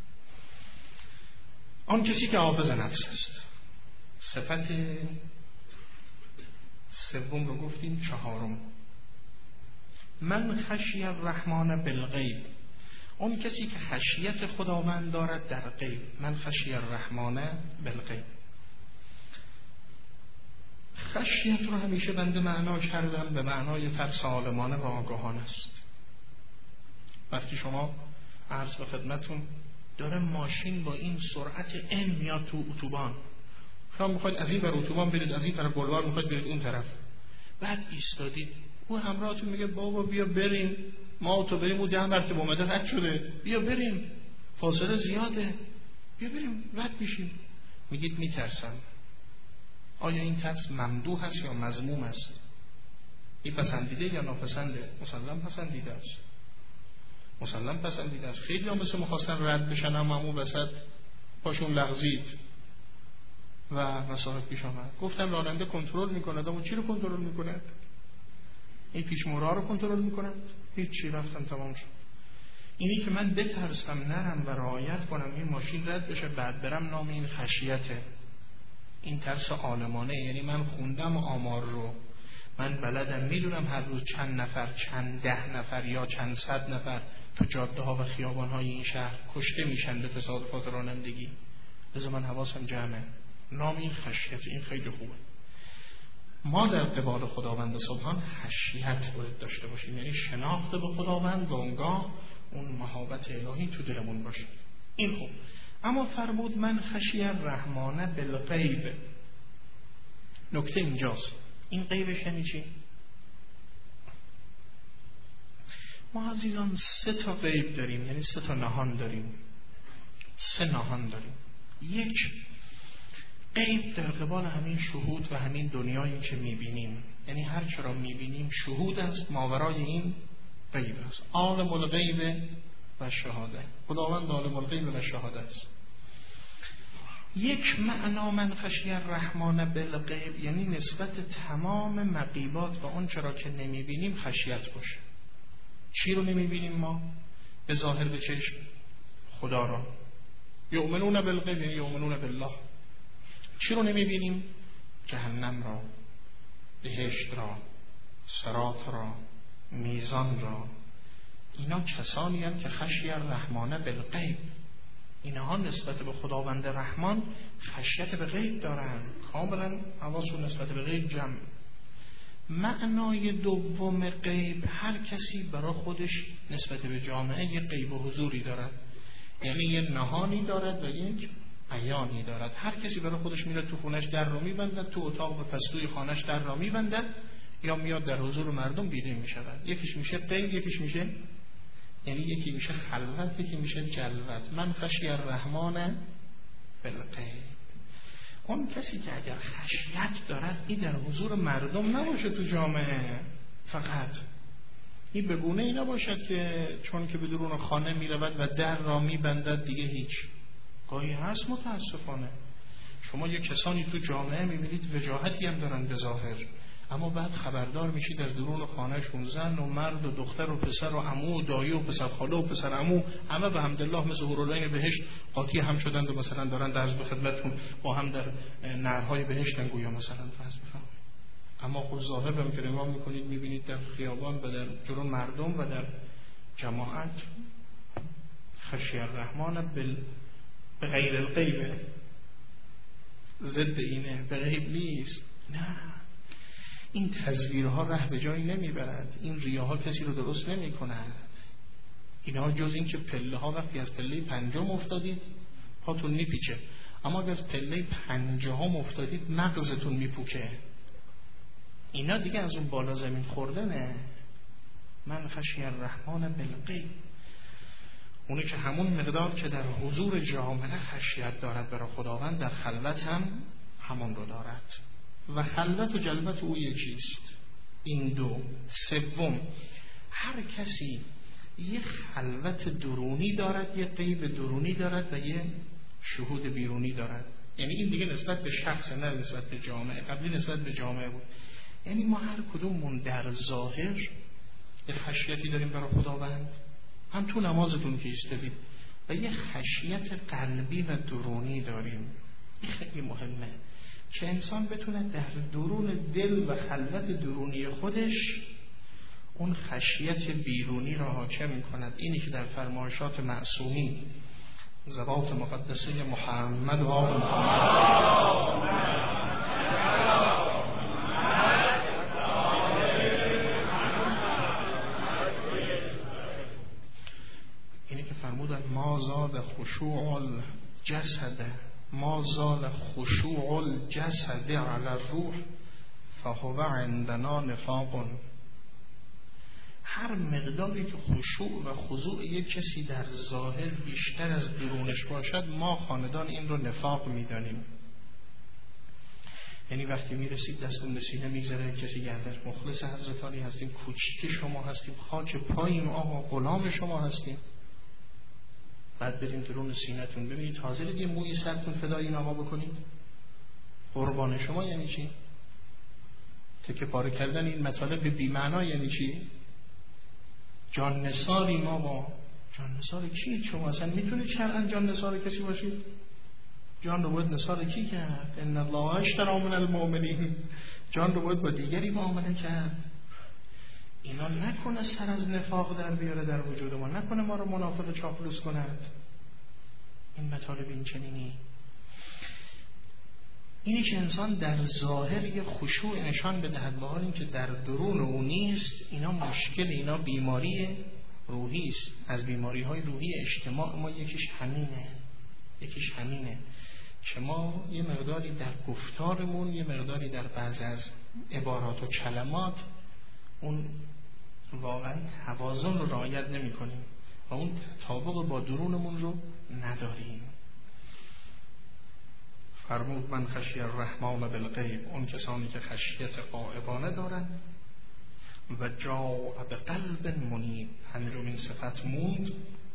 آن کسی که حافظ نفس است. صفت سوم رو گفتیم. چهارم من خشی الرحمن بالغیب، اون کسی که خشیت خداوند دارد در غیب. من خشی الرحمن بالغیب. خشیت رو همیشه بنده معنا کردم به معنای ترس عالمانه و آگاهانه است. وقتی شما عرض به خدمتون داره ماشین با این سرعت ان میاد تو اتوبان، شما میخواید از این بر اتوبان برید، از این طرف بلوار میخواید برید اون طرف، بعد ایستادید، اون همراهتون میگه بابا بیا بریم، ما تو بریم، اون ده مرتبه اومده رد شده، بیا بریم، فاصله زیاده، بیا بریم، رد میشیم. میگید میترسم. آیا این ترس ممدوح است یا مذموم است؟ این پسندیده یا ناپسنده؟ مسلم پسندیده است، مسلم پسندیده است. خیلی هم مثل مخواستن رد بشن اما اون وسط پاشون لغزید و مسائل پیش آمد. گفتم راننده کنترل میکند، اما چی رو کنترل میکند؟ این پیشمورا رو کنترل میکند؟ هیچی، رفتم تمام شد. اینی که من بترسم نرم و رعایت کنم این ماشین رد بشه بعد برم، نام این خشیته. این ترس عالمانه. یعنی من خوندم آمار رو، من بلدم، میدونم هر روز چند نفر، چند ده نفر یا چند صد نفر تو جاده ها و خیابان های این شهر کشته میشن به تصادفات رانندگی. لذا من حواسم جمعه. نام این خشیت. این خیلی خوبه. ما در قبال خداوند سبحان خشیت باید داشته باشیم، یعنی شناخت به خداوند و اونگاه اون محبت الهی تو دلمون باشه. این خوب. اما فرمود من خشی الرحمن بالغیب. نکته اینجاست. این غیبش یعنی چی؟ ما عزیزان سه تا غیب داریم، یعنی سه تا نهان داریم. سه نهان داریم. یک، غیب در قبال همین شهود و همین دنیایی که میبینیم، یعنی هر چرا میبینیم شهود است، ماورای این غیب است. عالم الغیب و شهاده، خداوند عالم الغیب و شهاده است. یک معنا من خشی الرحمن بالغیب، یعنی نسبت تمام مغیبات و اون چرا که نمیبینیم خشیت باشه. چی رو نمیبینیم ما؟ به ظاهر به چشم خدا را. یؤمنون بالغیب یعنی یؤمنون بالله. چی رو نمیبینیم؟ جهنم را، بهشت را، صراط را، میزان را. اینا کسانی هستند که خشی الرحمن بالغیب، اینها نسبت به خداوند رحمان خشیت به غیب دارن، کاملا حواسشون نسبت به غیب جمع. معنای دوم غیب، هر کسی برای خودش نسبت به جامعه یک غیب و حضوری دارد، یعنی یک نهانی دارد و یک عیانی دارد. هر کسی برای خودش میره تو خونش در رو میبندد، تو اتاق به پستوی خانش در رو میبندد، یا میاد در حضور مردم دیده میشود. یکیش میشه غیب، یکیش میشه، یعنی یکی میشه خلوت، یکی میشه جلوت. من خشی الرحمن بالغیب. اون کسی که اگر خشیت دارد این در حضور مردم نباشه، تو جامعه فقط این بگونه ای نباشد که چون که به درون خانه میرود و در را میبندد دیگه هیچ. گاهی هست متاسفانه شما یه کسانی تو جامعه میبینید وجاهتی هم دارن به ظاهر، اما بعد خبردار میشید از درون خانهشون زن و مرد و دختر و پسر و عمو و دایی و پسر خاله و پسر عمو همه به حمدالله مثل حورالعین بهشت قاطی هم شدند و مثلا دارن درس به خدمتتون با هم در نهرهای بهشتن گویا مثلا فرض بفرمایید. اما خود ظاهر رو که نگاه میکنید میبینید در خیابان و در جلو مردم و در جماعت خشی الرحمن بال به غیر الغیب، ضد اینه، به غیب نیست. نه، این تصویرها ره به جایی نمیبرد، این ریاها کسی رو درست نمی کند. اینها جز این که پله ها وقتی از پله پنجم افتادید پاتون میپیچه، اما اگر از پله پنجم افتادید مغزتون میپوکه. اینا دیگه از اون بالا زمین خوردنه. من خشی الرحمن بالغیب، اونی که همون مقدار که در حضور جامعه خشیت دارد برای خداوند، در خلوت هم همون رو دارد. و خلوت و جلوت او یکیست. این دو. سوم، هر کسی یه خلوت درونی دارد، یه غیب درونی دارد و یه شهود بیرونی دارد. یعنی این دیگه نسبت به شخص، نه نسبت به جامعه. قبلی نسبت به جامعه بود. یعنی ما هر کدوممون در ظاهر یه خشیتی داریم برای خداوند، هم تو نمازتون که ایستادید، و یه خشیت قلبی و درونی داریم. این خیلی مهمه که انسان بتونه در درون دل و خلوت درونی خودش اون خشیت بیرونی را حاکم کند. اینی که در فرمایشات معصومی ذوات مقدسه محمد و آل محمد اینی که فرمودن ما زاد خشوع الجسد ما زال خشوع الجسد علی الروح فهو عندنا نفاق. هر مقداری که خشوع و خضوع یک کسی در ظاهر بیشتر از درونش باشد، ما خاندان این رو نفاق میدانیم. یعنی وقتی میرسید دستون به سینه میذاره کسی گردش مخلص حضرت علی هستیم، کوچیک شما هستیم، خاک پایین آقا غلام شما هستیم، بعد بریم درون سینه‌تون ببینید حاضرید یه موی سرتون فدای این آقا بکنید؟ قربان شما یعنی چی؟ تکه پاره کردن این مطالب به بی‌معنا یعنی چی؟ جان نثاری ما با جان نثار کی؟ شما اصلا میتونید شرعاً جان نثار کسی باشید؟ جان رو باید نثار کی کرد؟ ان الله اشتری من المؤمنین، جان رو باید با دیگری معامله کرد. اینا نکنه سر از نفاق در بیاره در وجود ما، نکنه ما رو منافق چاپلوس کند. این مطالب این چنینی. اینی که انسان در ظاهر یه خشوع نشان بدهد، به حال این که در درون او نیست. اینا مشکل، اینا بیماری روحی است. از بیماری های روحی اجتماع ما یکیش همینه یکیش همینه که ما یه مقداری در گفتارمون، یه مقداری در بعض از عبارات و کلمات اون واقعا توازن رو رعایت نمی کنیم و اون تطابق با درونمون رو نداریم. فرمود من خشی الرحمن بالغیب، اون کسانی که خشیت غائبانه دارن، و جاء بقلب منیب، پنجمین صفت موند.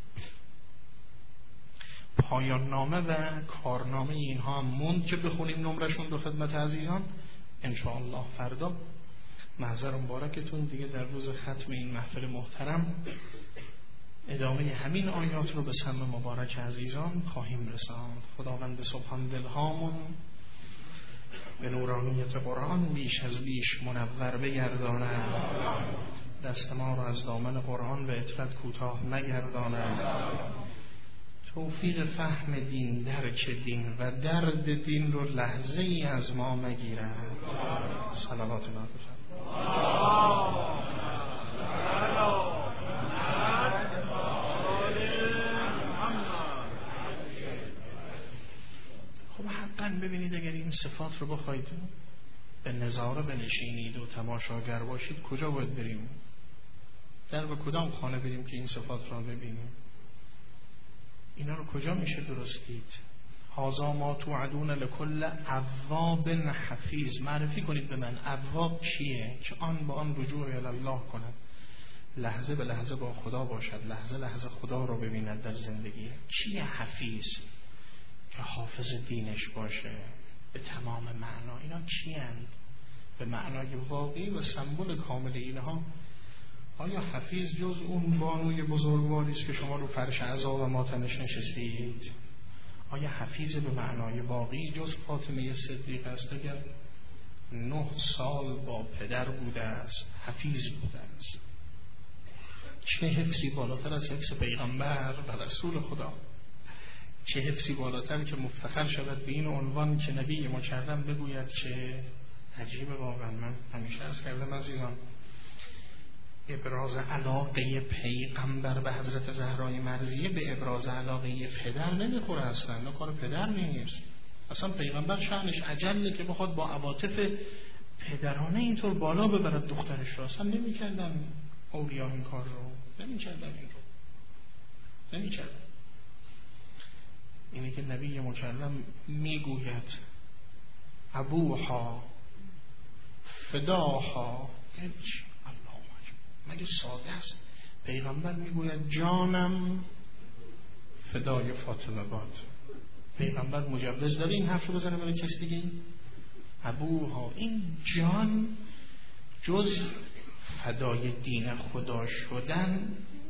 پایان نامه و کارنامه اینها هم موند که بخونیم نمرشون دو خدمت عزیزان انشاءالله فردا محضر مبارکتون دیگه در روز ختم این محفل محترم ادامه همین آیات رو به سم مبارک عزیزان خواهیم رساند. خداوند سبحان دلهامون به نورانیت قرآن بیش از بیش منور بگرداند، دست ما را از دامن قرآن به اطرت کوتاه نگرداند، توفیق فهم دین، درک دین و درد دین رو لحظه ای از ما مگیرد. صلوات الله بفرمایید. خب حقا ببینید اگر این صفات رو بخواید به نظاره بنشینید و تماشاگر باشید کجا باید بریم؟ در به کدام خانه بریم که این صفات را ببینیم؟ اینا رو کجا میشه درستید؟ هازا ما توعدون لکل اواب حفیظ. معرفی کنید به من اواب چیه؟ که آن با آن رجوع الی الله کند، لحظه به لحظه با خدا باشد، لحظه لحظه خدا رو ببیند در زندگی. چیه حفیظ؟ که حافظ دینش باشه به تمام معنا. اینا چی هستند؟ به معنای واقعی و سمبل کامل اینها. آیا حفیظ جز اون بانوی بزرگواری است که شما رو فرش عزا و ماتمش نشستید؟ آیا حفیظ به معنای واقعی جز فاطمه صدیق است؟ اگر نه سال با پدر بوده است حفیظ بوده است. چه حفظی بالاتر از حفظ پیغمبر و رسول خدا؟ چه حفظی بالاتر که مفتخر شود به این عنوان که نبی مکرم بگوید که عجیبه واقعا. من همیشه عرض کردم عزیزان ابراز علاقه پیغمبر به حضرت زهرای مرضیه به ابراز علاقه پدر نمیخوره، اصلا نه کار پدر نیست. اصلا پیغمبر شأنش عجله که بخواد با عواطف پدرانه اینطور بالا ببرد دخترش رو. اصلا نمیکردن اولیا این کار رو، نمیکردن این رو نمیکردن. اینه که نبی مکرم میگوید ابوها فداها. مگه ساده است؟ پیغمبر میگوید جانم فدای فاطمه باد. پیغمبر مجوز داره این حرف رو بزنه برای کسی دیگه؟ ابوها، این جان جز فدای دین خدا شدن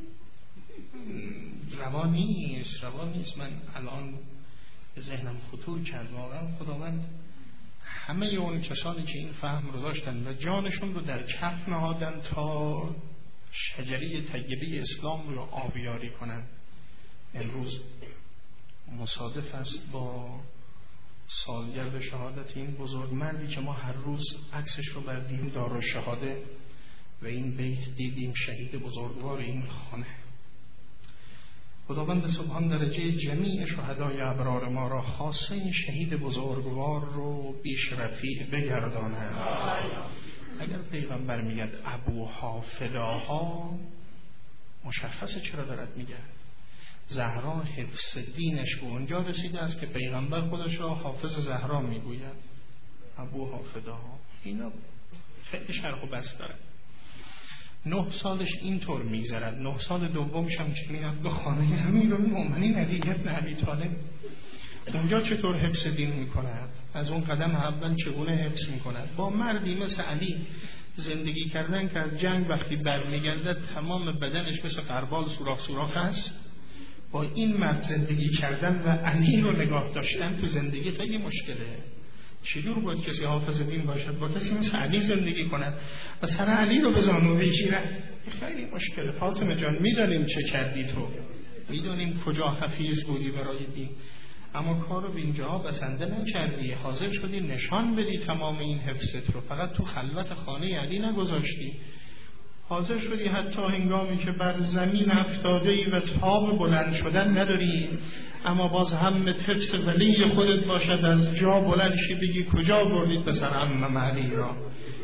روا نیست، روا نیست. من الان به ذهنم خطور کرد واقعا خداوند همه اون کسانی که این فهم رو داشتن و جانشون رو در کف نهادن تا شجره طیبه اسلام رو آبیاری کنن، امروز مصادف است با سالگرد شهادت این بزرگمردی که ما هر روز عکسش رو بردیم دارالشهاده و این بیت دیدیم شهید بزرگوار این خانه. خداوند سبحان درجه جمیع شهدای ابرار ما را خاصه این شهید بزرگوار رو بیش رفیع بگرداند. اگر پیغمبر میگه ابوها فداها مشخصه چرا دارد میگه. زهرا حفظ دینش به اونجا رسیده است که پیغمبر خودش را حافظ زهرا میگوید ابوها فداها. اینا خیلی شرح و بس داره. نه سالش اینطور میگذرد، نه سال دومش هم که میاد به خانه امیرالمومنین علی بن ابی طالب. اونجا چطور حفظ دین میکند؟ از اون قدم اول چگونه حفظ میکند؟ با مردی مثل علی زندگی کردن که از جنگ وقتی برمیگردد تمام بدنش مثل قربال سوراخ سوراخ است. با این مرد زندگی کردن و علی رو نگاه داشتن تو زندگی خیلی مشکله. چجور باید کسی حافظ دین باشد؟ با کسی مثل علی زندگی کند و سر علی رو به زانو بگیرد؟ خیلی مشکله. فاطمه جان میدانیم چه کردی تو، میدانیم کجا حفیظ بودی برای دین، اما کار رو به اینجا بسنده نکردی، حاضر شدی نشان بدی تمام این حفظت رو، فقط تو خلوت خانه علی نگذاشتی، حاضر شدی حتی هنگامی که بر زمین افتاده ای و تاب بلند شدن نداری اما باز همت حفظ ولی خودت باشد، از جا بلند شی بگی کجا بردید پسر عمم علی را؟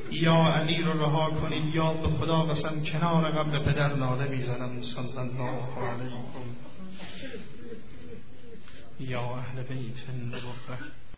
یا علی رو رها کنید یا به خدا قسم کنار قبر پدر ناله میزنم صلی الله علیکم یا اهل بیت النبوة.